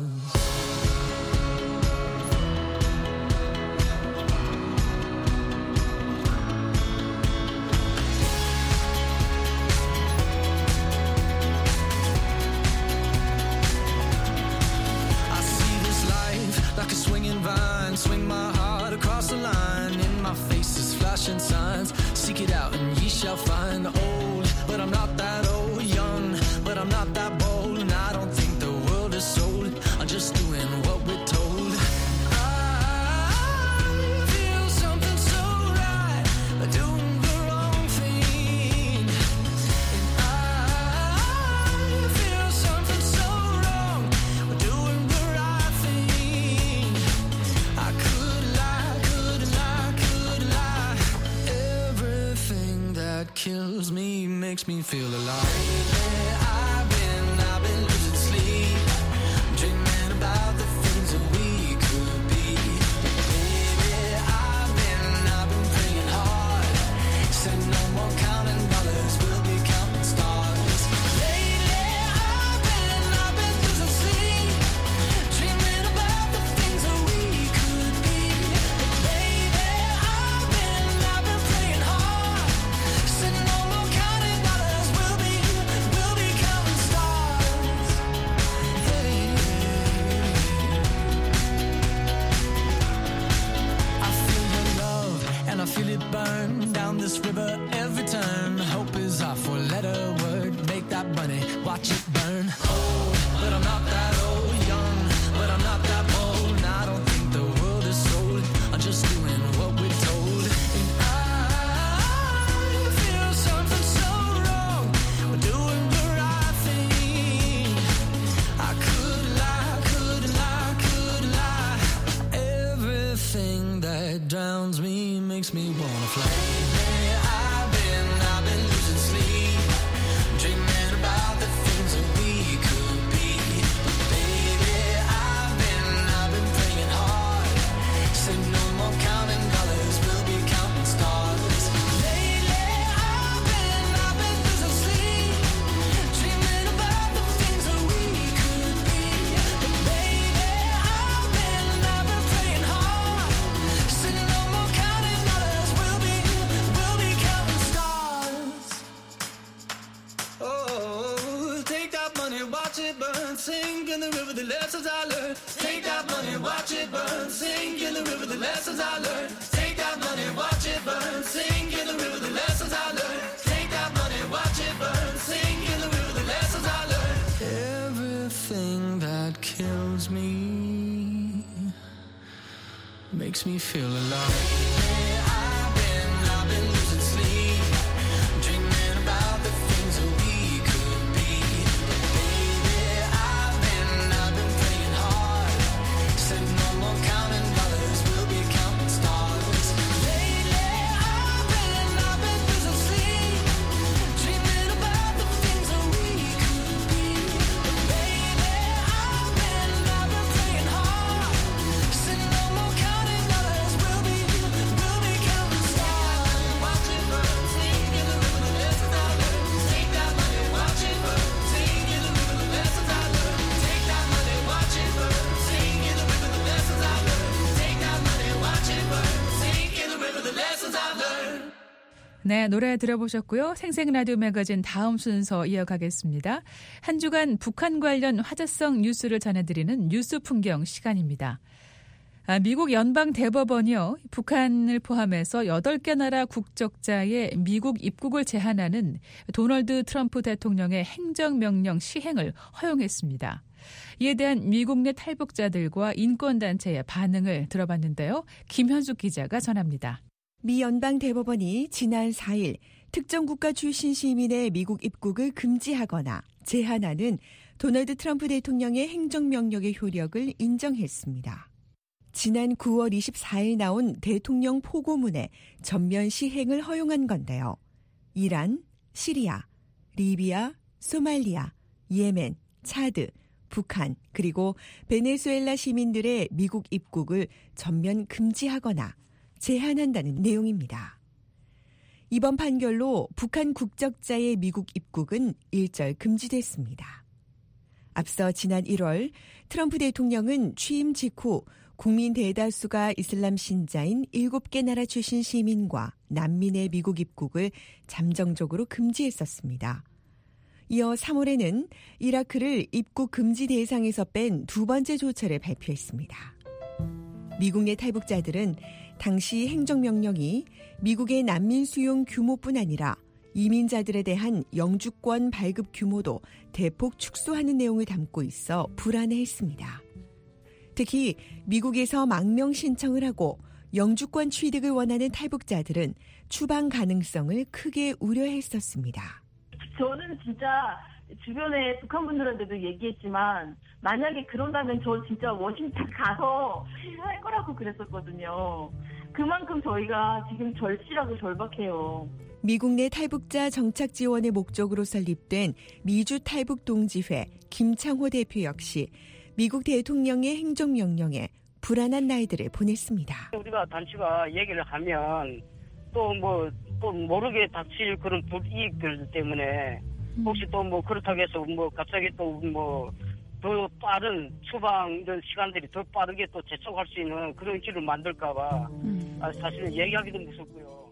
and swing my heart across the line. In my face is flashing signs. Seek it out and ye shall find. Old, but I'm not that old. Young, but I'm not that bold. And I don't think the world is sold. I'm just doing what we're told. I feel something so right, doing the wrong thing. And I feel something so wrong, doing the right thing. I could lie, could lie, could lie. Everything that kills me makes me feel alive. I've been losing sleep, dreaming about the things that we could be. Baby, I've been praying hard. Said no more counting dollars, we'll be counting stars. Lately, I've been losing sleep, dreaming about the things that we could be. Baby, I've been praying hard. Said no more counting dollars, we'll be counting stars. Hey. I feel your love and I feel it burn down this river every turn. Hope is our four-letter word. Make that money, watch it burn. Old, but I'm not that old. Young, but I'm not that bold. And I don't think the world is sold. I'm just doing what we're told. And I feel something so wrong. We're doing the right thing. I could lie, could lie, could lie. Everything that drowns me makes me wanna fly. I've been losing sleep, dreaming about the things that we could be. Baby, I've been praying hard. Said no more counting dollars, we'll be counting stars. Lately, I've been losing sleep, dreaming about the things that we could be. But baby, I've been praying hard. Said no more counting dollars, we'll be counting stars. Oh, take that money, watch it burn, sink in the river, the lessons I learned. Take that money, watch it burn, sink in the river, the lessons I learned. Take that money, watch it burn, sink in the river, the lessons I learned. Take that money, watch it burn, sink in the river, the lessons I learned. Everything that kills me makes me feel alive. I've been losing sleep, dreaming about the things that we could be. Baby, I've been praying hard. Said no more counting dollars, we'll be counting stars. Lately, I've been losing sleep, dreaming about the things that we could be. Baby, I've been praying hard. Said no more counting dollars, we'll be counting stars. Watch it burn, sing in the river, the lessons I learned. Take that money, watch it burn, sing in the river, the lessons I learned. Take that money, watch it burn, sing in the river, the lessons I learned. Take that money, watch it burn, sing in the river, the lessons I learned. 네, 노래 들어보셨고요. 생생라디오 매거진 다음 순서 이어가겠습니다. 한 주간 북한 관련 화제성 뉴스를 전해드리는 뉴스 풍경 시간입니다. 미국 연방대법원이요, 북한을 포함해서 8개 나라 국적자의 미국 입국을 제한하는 도널드 트럼프 대통령의 행정명령 시행을 허용했습니다. 이에 대한 미국 내 탈북자들과 인권단체의 반응을 들어봤는데요. 김현숙 기자가 전합니다. 미 연방대법원이 지난 4일 특정 국가 출신 시민의 미국 입국을 금지하거나 제한하는 도널드 트럼프 대통령의 행정명령의 효력을 인정했습니다. 지난 9월 24일 나온 대통령 포고문에 전면 시행을 허용한 건데요. 이란, 시리아, 리비아, 소말리아, 예멘, 차드, 북한, 그리고 베네수엘라 시민들의 미국 입국을 전면 금지하거나 제한한다는 내용입니다. 이번 판결로 북한 국적자의 미국 입국은 일절 금지됐습니다. 앞서 지난 1월 트럼프 대통령은 취임 직후 국민 대다수가 이슬람 신자인 7개 나라 출신 시민과 난민의 미국 입국을 잠정적으로 금지했었습니다. 이어 3월에는 이라크를 입국 금지 대상에서 뺀 두 번째 조처를 발표했습니다. 미국 내 탈북자들은 당시 행정명령이 미국의 난민 수용 규모뿐 아니라 이민자들에 대한 영주권 발급 규모도 대폭 축소하는 내용을 담고 있어 불안해했습니다. 특히 미국에서 망명 신청을 하고 영주권 취득을 원하는 탈북자들은 추방 가능성을 크게 우려했었습니다. 저는 진짜 주변에 북한 분들한테도 얘기했지만 만약에 그런다면 저 진짜 워싱턴 가서 할 거라고 그랬었거든요. 그만큼 저희가 지금 절실하고 절박해요. 미국 내 탈북자 정착 지원의 목적으로 설립된 미주 탈북 동지회 김창호 대표 역시 미국 대통령의 행정명령에 불안한 날들을 보냈습니다. 우리가 단체가 얘기를 하면 또 모르게 닥칠 그런 불이익들 때문에 혹시 또 그렇다고 해서 갑자기 또 더 빠른 추방 이런 시간들이 더 빠르게 또 재촉할 수 있는 그런 길을 만들까봐 사실은 얘기하기도 무섭고요.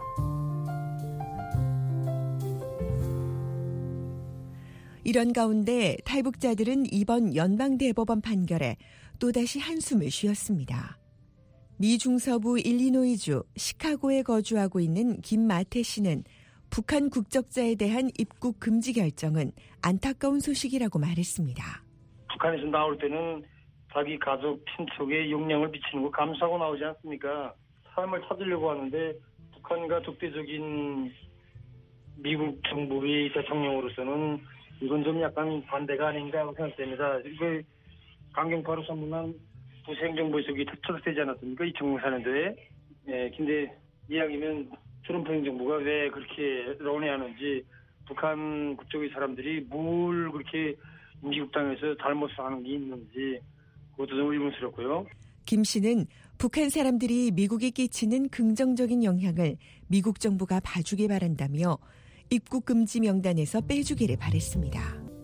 이런 가운데 탈북자들은 이번 연방대법원 판결에 또다시 한숨을 쉬었습니다. 미 중서부 일리노이주 시카고에 거주하고 있는 김마태 씨는 북한 국적자에 대한 입국 금지 결정은 안타까운 소식이라고 말했습니다. 북한에서 나올 때는 자기 가족, 친척에 영향을 미치는 거 감수하고 나오지 않습니까? 삶을 찾으려고 하는데 북한과 적대적인 미국 정부의 대통령으로서는 이건 좀 약간 반대가 아닌가 하고 생각됩니다. 이거 강경파로 선문한 부시행정부에서 퇴출되지 않았습니까? 2004년도에. 근데 이야기면 트럼프 행정부가 왜 그렇게 론해하는지 북한 국적의 사람들이 뭘 그렇게 미국 땅에서 잘못을 하는 게 있는지 그것도 좀 의문스럽고요. 김 씨는 북한 사람들이 미국에 끼치는 긍정적인 영향을 미국 정부가 봐주길 바란다며 입국 금지 명단에서 빼주기를 바랬습니다.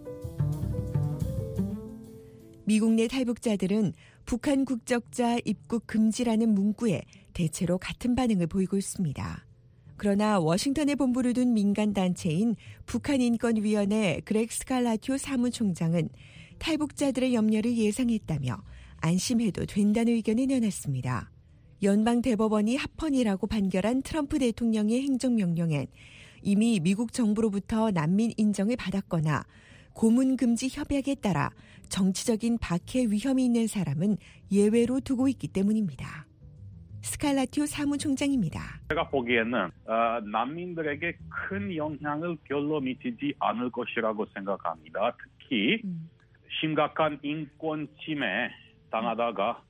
미국 내 탈북자들은 북한 국적자 입국 금지라는 문구에 대체로 같은 반응을 보이고 있습니다. 그러나 워싱턴에 본부를 둔 민간단체인 북한인권위원회 그렉 스칼라튜 사무총장은 탈북자들의 염려를 예상했다며 안심해도 된다는 의견을 내놨습니다. 연방대법원이 합헌이라고 판결한 트럼프 대통령의 행정명령엔 이미 미국 정부로부터 난민 인정을 받았거나 고문금지 협약에 따라 정치적인 박해 위험이 있는 사람은 예외로 두고 있기 때문입니다. 스칼라튜 사무총장입니다. 제가 보기에는 난민들에게 큰 영향을 별로 미치지 않을 것이라고 생각합니다. 특히 심각한 인권 침해 당하다가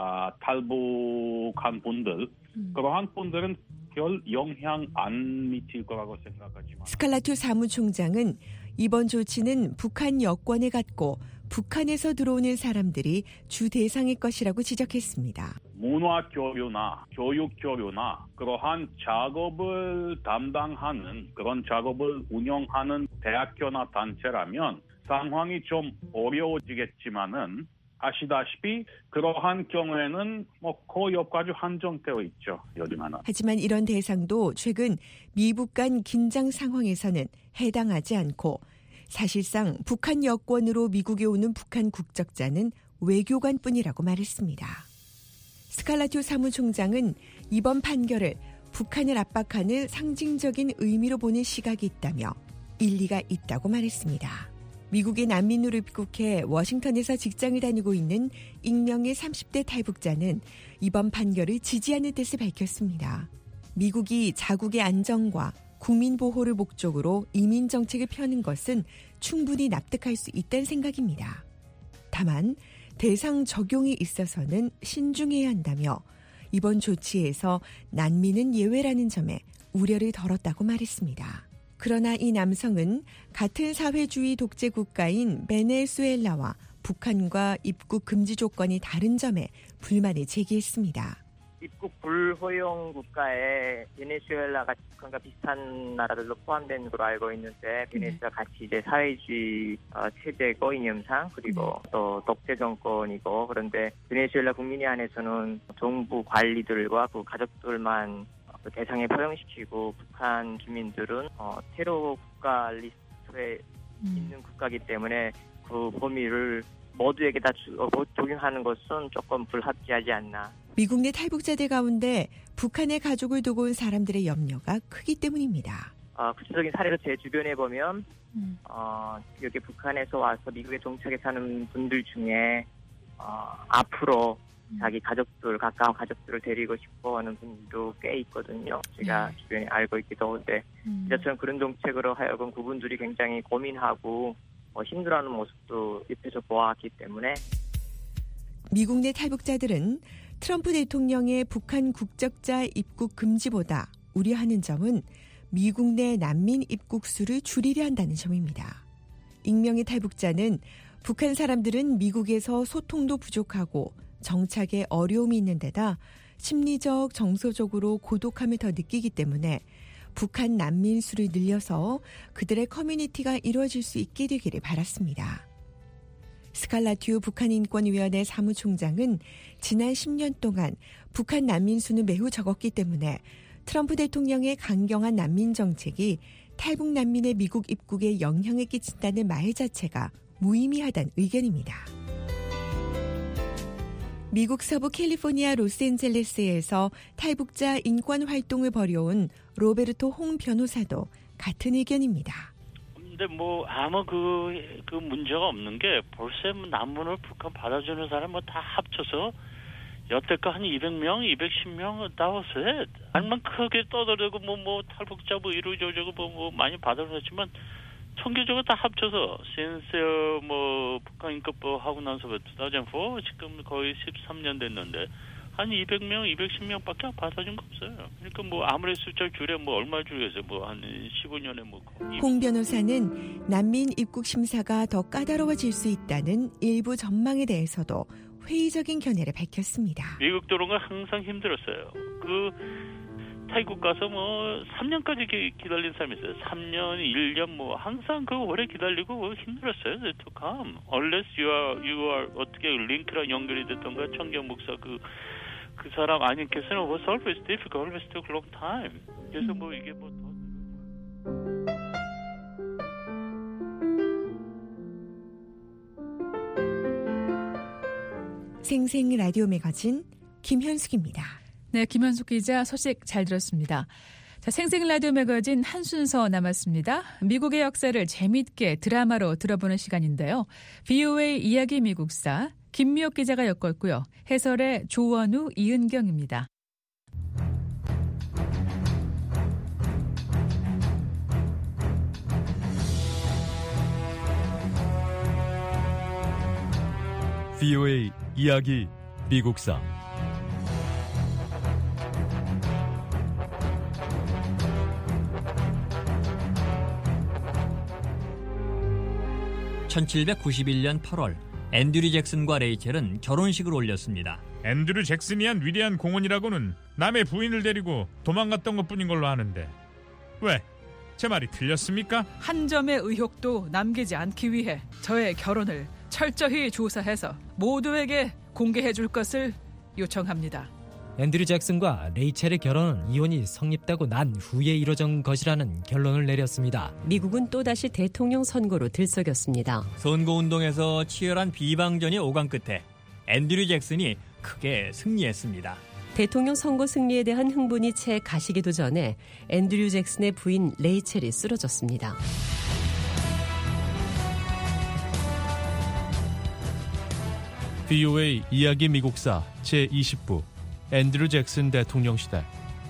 탈북한 분들, 그러한 분들은 별 영향 안 미칠 거라고 생각하지만 스칼라튜 사무총장은 이번 조치는 북한 여권을 갖고 북한에서 들어오는 사람들이 주 대상일 것이라고 지적했습니다. 문화 교류나 교육 교류나 그러한 작업을 담당하는 그런 작업을 운영하는 대학교나 단체라면 상황이 좀 어려워지겠지만은 아시다시피 그러한 경우에는 그 여기까지 한정되어 있죠. 여기만은. 하지만 이런 대상도 최근 미북 간 긴장 상황에서는 해당하지 않고 사실상 북한 여권으로 미국에 오는 북한 국적자는 외교관뿐이라고 말했습니다. 스칼라튜 사무총장은 이번 판결을 북한을 압박하는 상징적인 의미로 보는 시각이 있다며 일리가 있다고 말했습니다. 미국의 난민으로 입국해 워싱턴에서 직장을 다니고 있는 익명의 30대 탈북자는 이번 판결을 지지하는 뜻을 밝혔습니다. 미국이 자국의 안정과 국민 보호를 목적으로 이민 정책을 펴는 것은 충분히 납득할 수 있다는 생각입니다. 다만 대상 적용에 있어서는 신중해야 한다며 이번 조치에서 난민은 예외라는 점에 우려를 덜었다고 말했습니다. 그러나 이 남성은 같은 사회주의 독재 국가인 베네수엘라와 북한과 입국 금지 조건이 다른 점에 불만을 제기했습니다. 입국 불허용 국가에 베네수엘라가 북한과 비슷한 나라들로 포함된 걸로 알고 있는데 베네수엘라 같이 이제 사회주의 체제고 이념상 그리고 또 독재 정권이고 그런데 베네수엘라 국민이 안에서는 정부 관리들과 그 가족들만 그 대상에 포용시키고 북한 주민들은 테러 국가 리스트에 있는 국가이기 때문에 그 범위를 모두에게 다 적용하는 것은 조금 불합리하지 않나. 미국 내 탈북자들 가운데 북한의 가족을 두고 온 사람들의 염려가 크기 때문입니다. 구체적인 사례로 제 주변에 보면 여기 북한에서 와서 미국에 정착해 사는 분들 중에 앞으로 자기 가족들, 가까운 가족들을 데리고 싶어하는 분도 꽤 있거든요. 제가 주변에 알고 있기도 한데 저처럼 그런 정책으로 하여금 그분들이 굉장히 고민하고 힘들어하는 모습도 옆에서 보았기 때문에 미국 내 탈북자들은 트럼프 대통령의 북한 국적자 입국 금지보다 우려하는 점은 미국 내 난민 입국 수를 줄이려 한다는 점입니다. 익명의 탈북자는 북한 사람들은 미국에서 소통도 부족하고 정착에 어려움이 있는 데다 심리적, 정서적으로 고독함을 더 느끼기 때문에 북한 난민 수를 늘려서 그들의 커뮤니티가 이루어질 수 있게 되기를 바랐습니다. 스칼라튜 북한인권위원회 사무총장은 지난 10년 동안 북한 난민 수는 매우 적었기 때문에 트럼프 대통령의 강경한 난민 정책이 탈북 난민의 미국 입국에 영향을 끼친다는 말 자체가 무의미하다는 의견입니다. 미국 서부 캘리포니아 로스앤젤레스에서 탈북자 인권 활동을 벌여온 로베르토 홍 변호사도 같은 의견입니다. 근데 아무 그 문제가 없는 게 벌써 난민을 북한 받아주는 사람 다 합쳐서 여태껏 한 200명, 210명 나왔어요. 아니면 크게 떠들고 탈북자 이러저러고 많이 받아줬지만 총계적으로 다 합쳐서 신세 북한 인권법 하고 나서부터 2004 지금 거의 13년 됐는데 한 200명, 210명밖에 받아준 거 없어요. 그러니까 아무리 숫자 줄여 얼마 줄여서 한 15년에 홍 변호사는 난민 입국 심사가 더 까다로워질 수 있다는 일부 전망에 대해서도 회의적인 견해를 밝혔습니다. 미국 들어온 건 항상 힘들었어요. 타이국 가서 3년까지 기다린 사람이 있어요. 3년, 1년 항상 오래 기다리고 힘들었어요. To come. Unless you are 어떻게 링크랑 연결이 됐던가 청경 목사 그 사람 아니께서는 was always difficult, always took long time. 그래서 이게 더 생생 라디오 매거진 김현숙입니다. 네, 김현숙 기자 소식 잘 들었습니다. 자, 생생 라디오 매거진 한 순서 남았습니다. 미국의 역사를 재미있게 드라마로 들어보는 시간인데요. VOA 이야기 미국사 김미옥 기자가 엮었고요. 해설의 조원우, 이은경입니다. VOA 이야기 미국사 (1791년 8월) 앤드류 잭슨과 레이첼은 결혼식을 올렸습니다. 앤드류 잭슨이 한 위대한 공헌이라고는 남의 부인을 데리고 도망갔던 것뿐인 걸로 아는데 왜? 제 말이 틀렸습니까? 한 점의 의혹도 남기지 않기 위해 저의 결혼을 철저히 조사해서 모두에게 공개해 줄 것을 요청합니다. 앤드류 잭슨과 레이첼의 결혼은 이혼이 성립되고 난 후에 이뤄진 것이라는 결론을 내렸습니다. 미국은 또다시 대통령 선거로 들썩였습니다. 선거운동에서 치열한 비방전이 오간 끝에 앤드류 잭슨이 크게 승리했습니다. 대통령 선거 승리에 대한 흥분이 채 가시기도 전에 앤드류 잭슨의 부인 레이첼이 쓰러졌습니다. VOA 이야기 미국사 제20부 앤드류 잭슨 대통령 시대.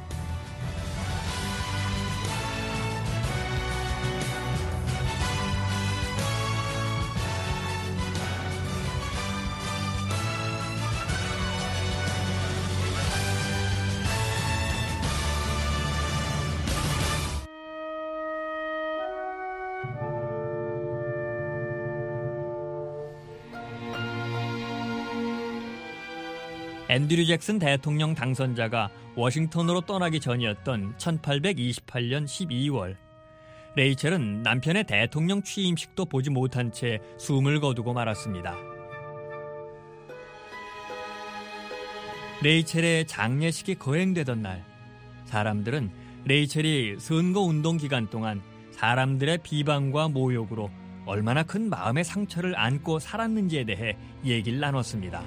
앤드류 잭슨 대통령 당선자가 워싱턴으로 떠나기 전이었던 1828년 12월, 레이첼은 남편의 대통령 취임식도 보지 못한 채 숨을 거두고 말았습니다. 레이첼의 장례식이 거행되던 날, 사람들은 레이첼이 선거운동 기간 동안 사람들의 비방과 모욕으로 얼마나 큰 마음의 상처를 안고 살았는지에 대해 얘기를 나눴습니다.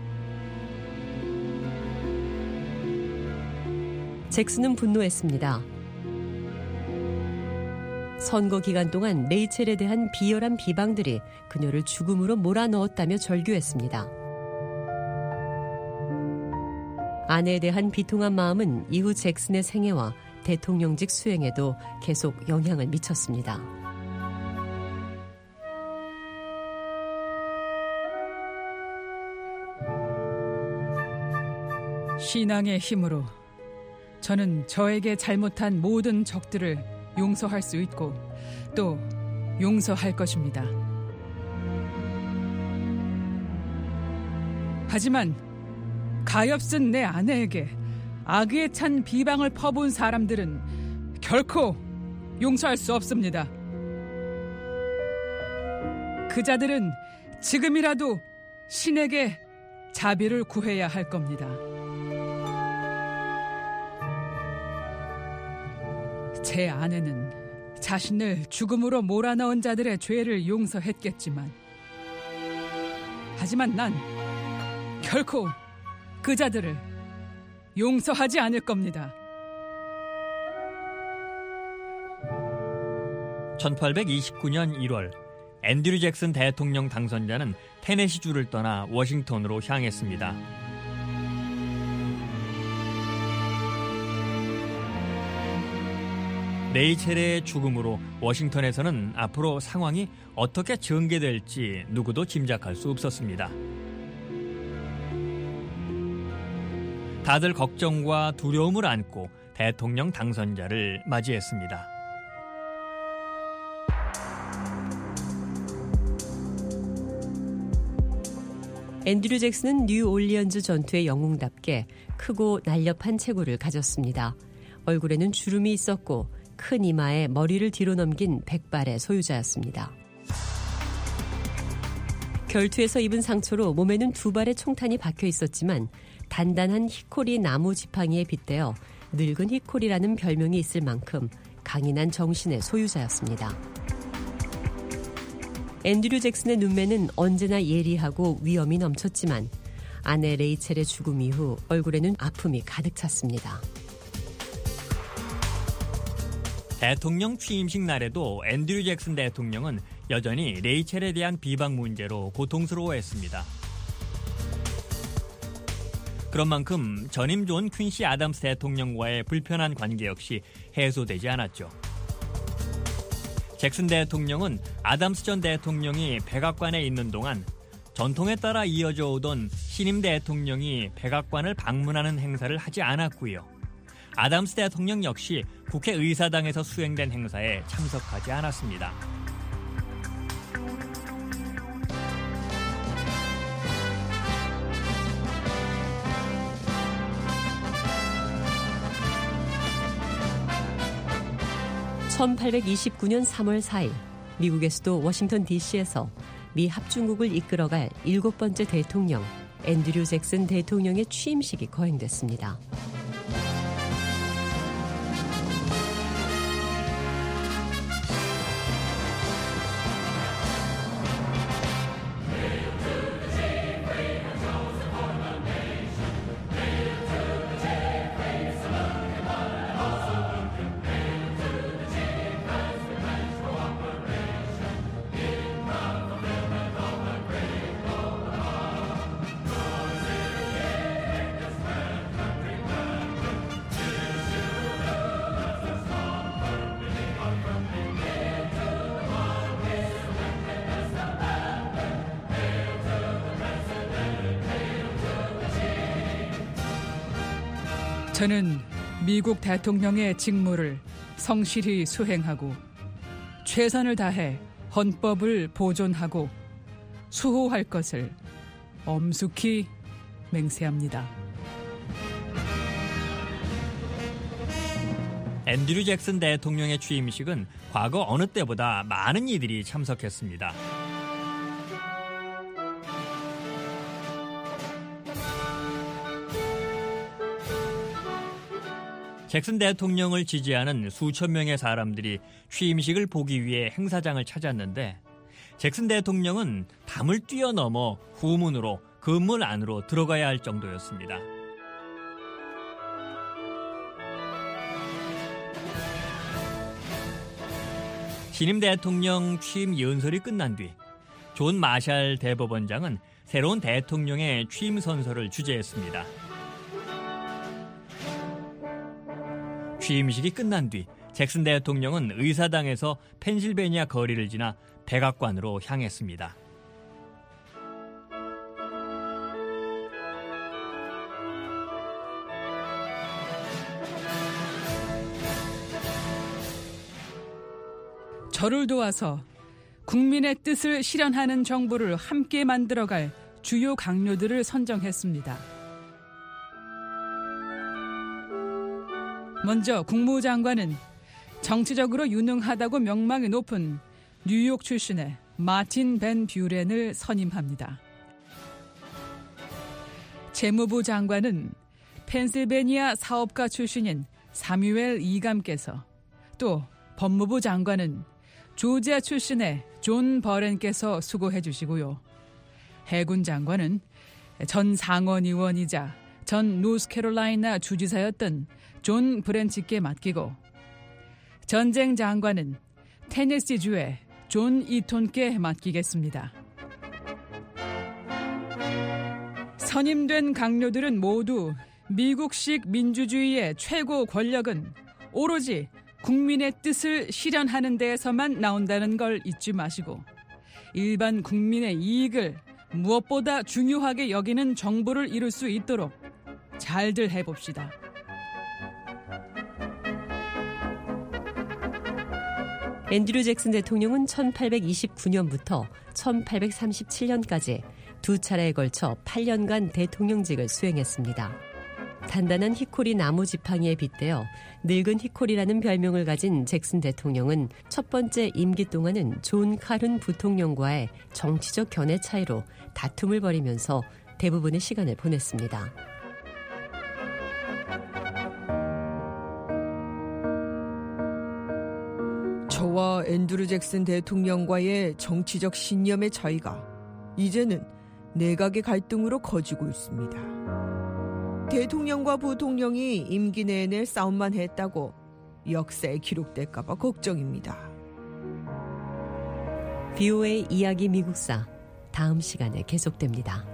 잭슨은 분노했습니다. 선거 기간 동안 레이첼에 대한 비열한 비방들이 그녀를 죽음으로 몰아넣었다며 절규했습니다. 아내에 대한 비통한 마음은 이후 잭슨의 생애와 대통령직 수행에도 계속 영향을 미쳤습니다. 신앙의 힘으로 저는 저에게 잘못한 모든 적들을 용서할 수 있고 또 용서할 것입니다. 하지만 가엾은 내 아내에게 악의에 찬 비방을 퍼부은 사람들은 결코 용서할 수 없습니다. 그 자들은 지금이라도 신에게 자비를 구해야 할 겁니다. 제 아내는 자신을 죽음으로 몰아넣은 자들의 죄를 용서했겠지만 하지만 난 결코 그 자들을 용서하지 않을 겁니다. 1829년 1월 앤드류 잭슨 대통령 당선자는 테네시주를 떠나 워싱턴으로 향했습니다. 레이첼의 죽음으로 워싱턴에서는 앞으로 상황이 어떻게 전개될지 누구도 짐작할 수 없었습니다. 다들 걱정과 두려움을 안고 대통령 당선자를 맞이했습니다. 앤드류 잭슨은 뉴 올리언즈 전투의 영웅답게 크고 날렵한 체구를 가졌습니다. 얼굴에는 주름이 있었고 큰 이마에 머리를 뒤로 넘긴 백발의 소유자였습니다. 결투에서 입은 상처로 몸에는 2발의 총탄이 박혀 있었지만 단단한 히코리 나무 지팡이에 빗대어 늙은 히코리라는 별명이 있을 만큼 강인한 정신의 소유자였습니다. 앤드류 잭슨의 눈매는 언제나 예리하고 위엄이 넘쳤지만 아내 레이첼의 죽음 이후 얼굴에는 아픔이 가득 찼습니다. 대통령 취임식 날에도 앤드류 잭슨 대통령은 여전히 레이첼에 대한 비방 문제로 고통스러워했습니다. 그런 만큼 전임 존 퀸시 아담스 대통령과의 불편한 관계 역시 해소되지 않았죠. 잭슨 대통령은 아담스 전 대통령이 백악관에 있는 동안 전통에 따라 이어져 오던 신임 대통령이 백악관을 방문하는 행사를 하지 않았고요. 아담스 대통령 역시 국회의사당에서 수행된 행사에 참석하지 않았습니다. (1829년 3월 4일) 미국의 수도 워싱턴 DC에서 미 합중국을 이끌어갈 7번째 대통령 앤드류 잭슨 대통령의 취임식이 거행됐습니다. 저는 미국 대통령의 직무를 성실히 수행하고 최선을 다해 헌법을 보존하고 수호할 것을 엄숙히 맹세합니다. 앤드류 잭슨 대통령의 취임식은 과거 어느 때보다 많은 이들이 참석했습니다. 잭슨 대통령을 지지하는 수천 명의 사람들이 취임식을 보기 위해 행사장을 찾았는데 잭슨 대통령은 밤을 뛰어넘어 후문으로 건물 안으로 들어가야 할 정도였습니다. 신임 대통령 취임 연설이 끝난 뒤 존 마샬 대법원장은 새로운 대통령의 취임 선서를 주재했습니다. 취임식이 끝난 뒤 잭슨 대통령은 의사당에서 펜실베니아 거리를 지나 백악관으로 향했습니다. 저를 도와서 국민의 뜻을 실현하는 정부를 함께 만들어갈 주요 강요들을 선정했습니다. 먼저 국무장관은 정치적으로 유능하다고 명망이 높은 뉴욕 출신의 마틴 벤 뷰렌을 선임합니다. 재무부 장관은 펜실베니아 사업가 출신인 사뮤엘 이감께서, 또 법무부 장관은 조지아 출신의 존 버렌께서 수고해 주시고요. 해군 장관은 전 상원의원이자 전 노스캐롤라이나 주지사였던 존 브랜치께 맡기고, 전쟁 장관은 테네시주의 존 이톤께 맡기겠습니다. 선임된 강요들은 모두 미국식 민주주의의 최고 권력은 오로지 국민의 뜻을 실현하는 데에서만 나온다는 걸 잊지 마시고, 일반 국민의 이익을 무엇보다 중요하게 여기는 정부를 이룰 수 있도록 잘들 해봅시다. 앤드류 잭슨 대통령은 1829년부터 1837년까지 두 차례에 걸쳐 8년간 대통령직을 수행했습니다. 단단한 히코리 나무 지팡이에 빗대어 늙은 히코리라는 별명을 가진 잭슨 대통령은 첫 번째 임기 동안은 존 카른 부통령과의 정치적 견해 차이로 다툼을 벌이면서 대부분의 시간을 보냈습니다. 저와 앤드류 잭슨 대통령과의 정치적 신념의 차이가 이제는 내각의 갈등으로 커지고 있습니다. 대통령과 부통령이 임기 내내 싸움만 했다고 역사에 기록될까 봐 걱정입니다. VOA 이야기 미국사, 다음 시간에 계속됩니다.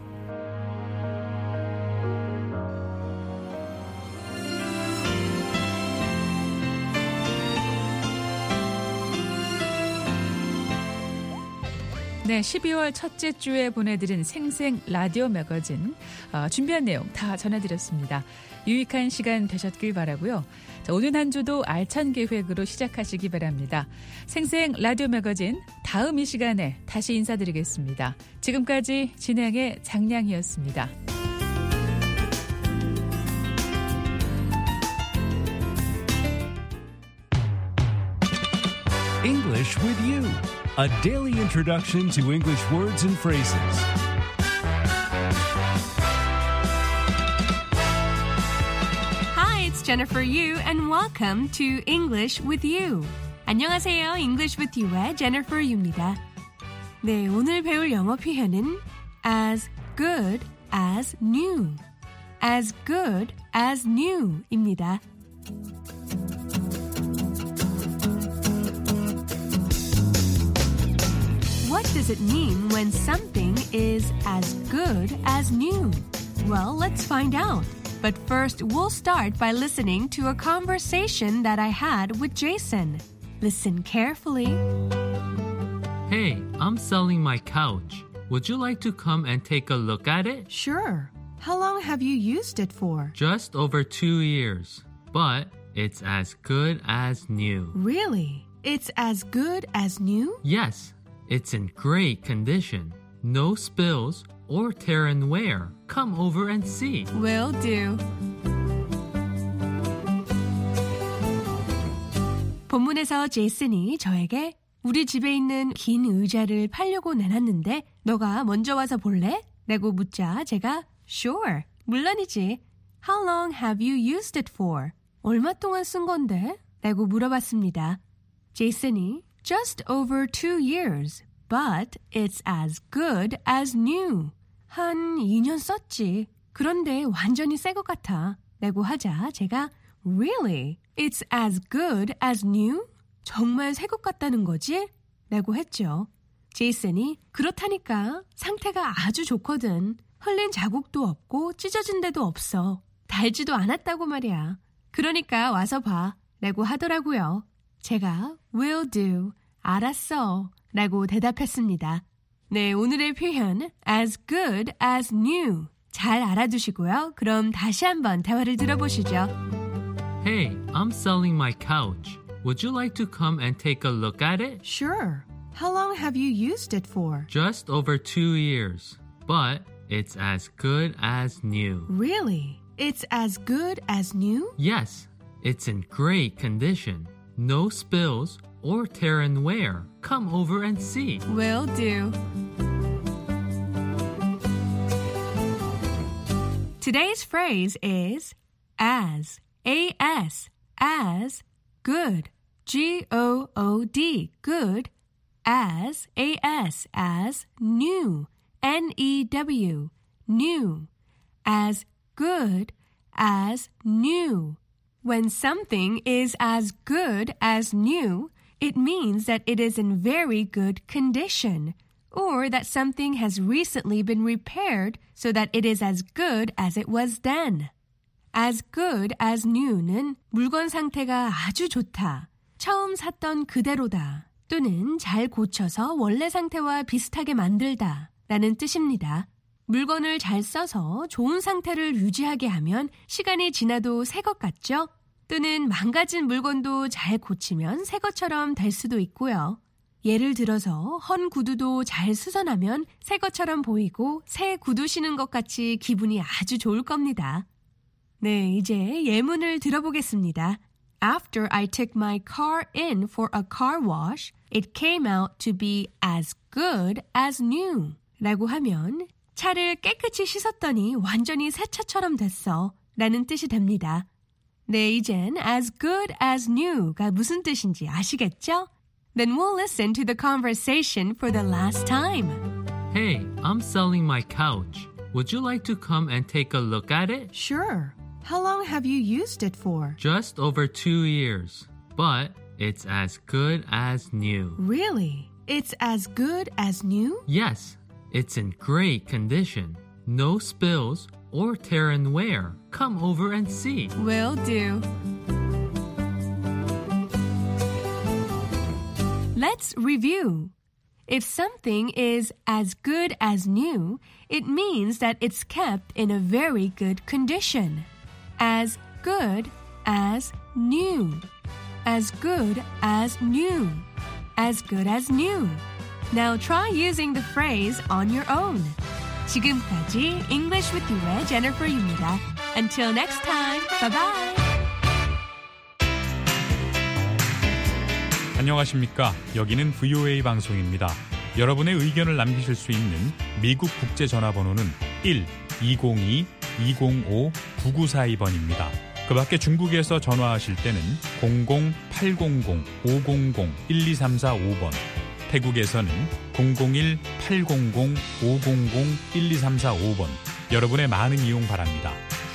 네, 12월 첫째 주에 보내드린 생생 라디오 매거진 준비한 내용 다 전해드렸습니다. 유익한 시간 되셨길 바라고요. 자, 오늘 한 주도 알찬 계획으로 시작하시기 바랍니다. 생생 라디오 매거진 다음 이 시간에 다시 인사드리겠습니다. 지금까지 진행의 장량이었습니다. English with you. A daily introduction to English words and phrases. Hi, it's Jennifer Yu and welcome to English with You. 안녕하세요. English with You의 Jennifer Yu입니다. 네, 오늘 배울 영어 표현은 as good as new. as good as new입니다. What does it mean when something is as good as new? Well, let's find out. But first, we'll start by listening to a conversation that I had with Jason. Listen carefully. Hey, I'm selling my couch. Would you like to come and take a look at it? Sure. How long have you used it for? Just over 2 years. But it's as good as new. Really? It's as good as new? Yes. It's in great condition. No spills or tear and wear. Come over and see. Will do. 본문에서 제이슨이 저에게 우리 집에 있는 긴 의자를 팔려고 내놨는데 너가 먼저 와서 볼래? 라고 묻자 제가 Sure, 물론이지. How long have you used it for? 얼마 동안 쓴 건데? 라고 물어봤습니다. 제이슨이 Just over 2 years. but it's as good as new. 한 2년 썼지. 그런데 완전히 새 것 같아. 라고 하자 제가 Really? It's as good as new? 정말 새 것 같다는 거지? 라고 했죠. 제이슨이 그렇다니까 상태가 아주 좋거든. 흘린 자국도 없고 찢어진 데도 없어. 달지도 않았다고 말이야. 그러니까 와서 봐. 라고 하더라고요. 제가 will do. 알았어. 라고 대답했습니다. 네, 오늘의 표현 as good as new. 잘 알아두시고요. 그럼 다시 한번 대화를 들어보시죠. Hey, I'm selling my couch. Would you like to come and take a look at it? Sure. How long have you used it for? Just over 2 years. But it's as good as new. Really? It's as good as new? Yes, it's in great condition. No spills or tear and wear. Come over and see. Will do. Today's phrase is as, A-S, as, good, G-O-O-D, good, as, A-S, as, new, N-E-W, new, as good as new. When something is as good as new, it means that it is in very good condition, or that something has recently been repaired so that it is as good as it was then. As good as new는 물건 상태가 아주 좋다, 처음 샀던 그대로다, 또는 잘 고쳐서 원래 상태와 비슷하게 만들다 라는 뜻입니다. 물건을 잘 써서 좋은 상태를 유지하게 하면 시간이 지나도 새 것 같죠? 또는 망가진 물건도 잘 고치면 새 것처럼 될 수도 있고요. 예를 들어서 헌 구두도 잘 수선하면 새 것처럼 보이고 새 구두 신은 것 같이 기분이 아주 좋을 겁니다. 네, 이제 예문을 들어보겠습니다. After I took my car in for a car wash, it came out to be as good as new. 라고 하면 차를 깨끗이 씻었더니 완전히 새 차처럼 됐어. 라는 뜻이 됩니다. 네, 이젠 as good as new가 무슨 뜻인지 아시겠죠? Then we'll listen to the conversation for the last time. Hey, I'm selling my couch. Would you like to come and take a look at it? Sure. How long have you used it for? Just over 2 years. But it's as good as new. Really? It's as good as new? Yes, it's in great condition. No spills or tear and wear. Come over and see. Will do. Let's review. If something is as good as new, it means that it's kept in a very good condition. As good as new. As good as new. As good as new. Now try using the phrase on your own. 지금까지 English with You의 Jennifer입니다. Until next time, bye-bye. 안녕하십니까. 여기는 VOA 방송입니다. 여러분의 의견을 남기실 수 있는 미국 국제 전화번호는 1-202-205-9942번입니다. 그 밖에 중국에서 전화하실 때는 00800-500-12345번, 태국에서는 001-800-500-12345번, 여러분의 많은 이용 바랍니다.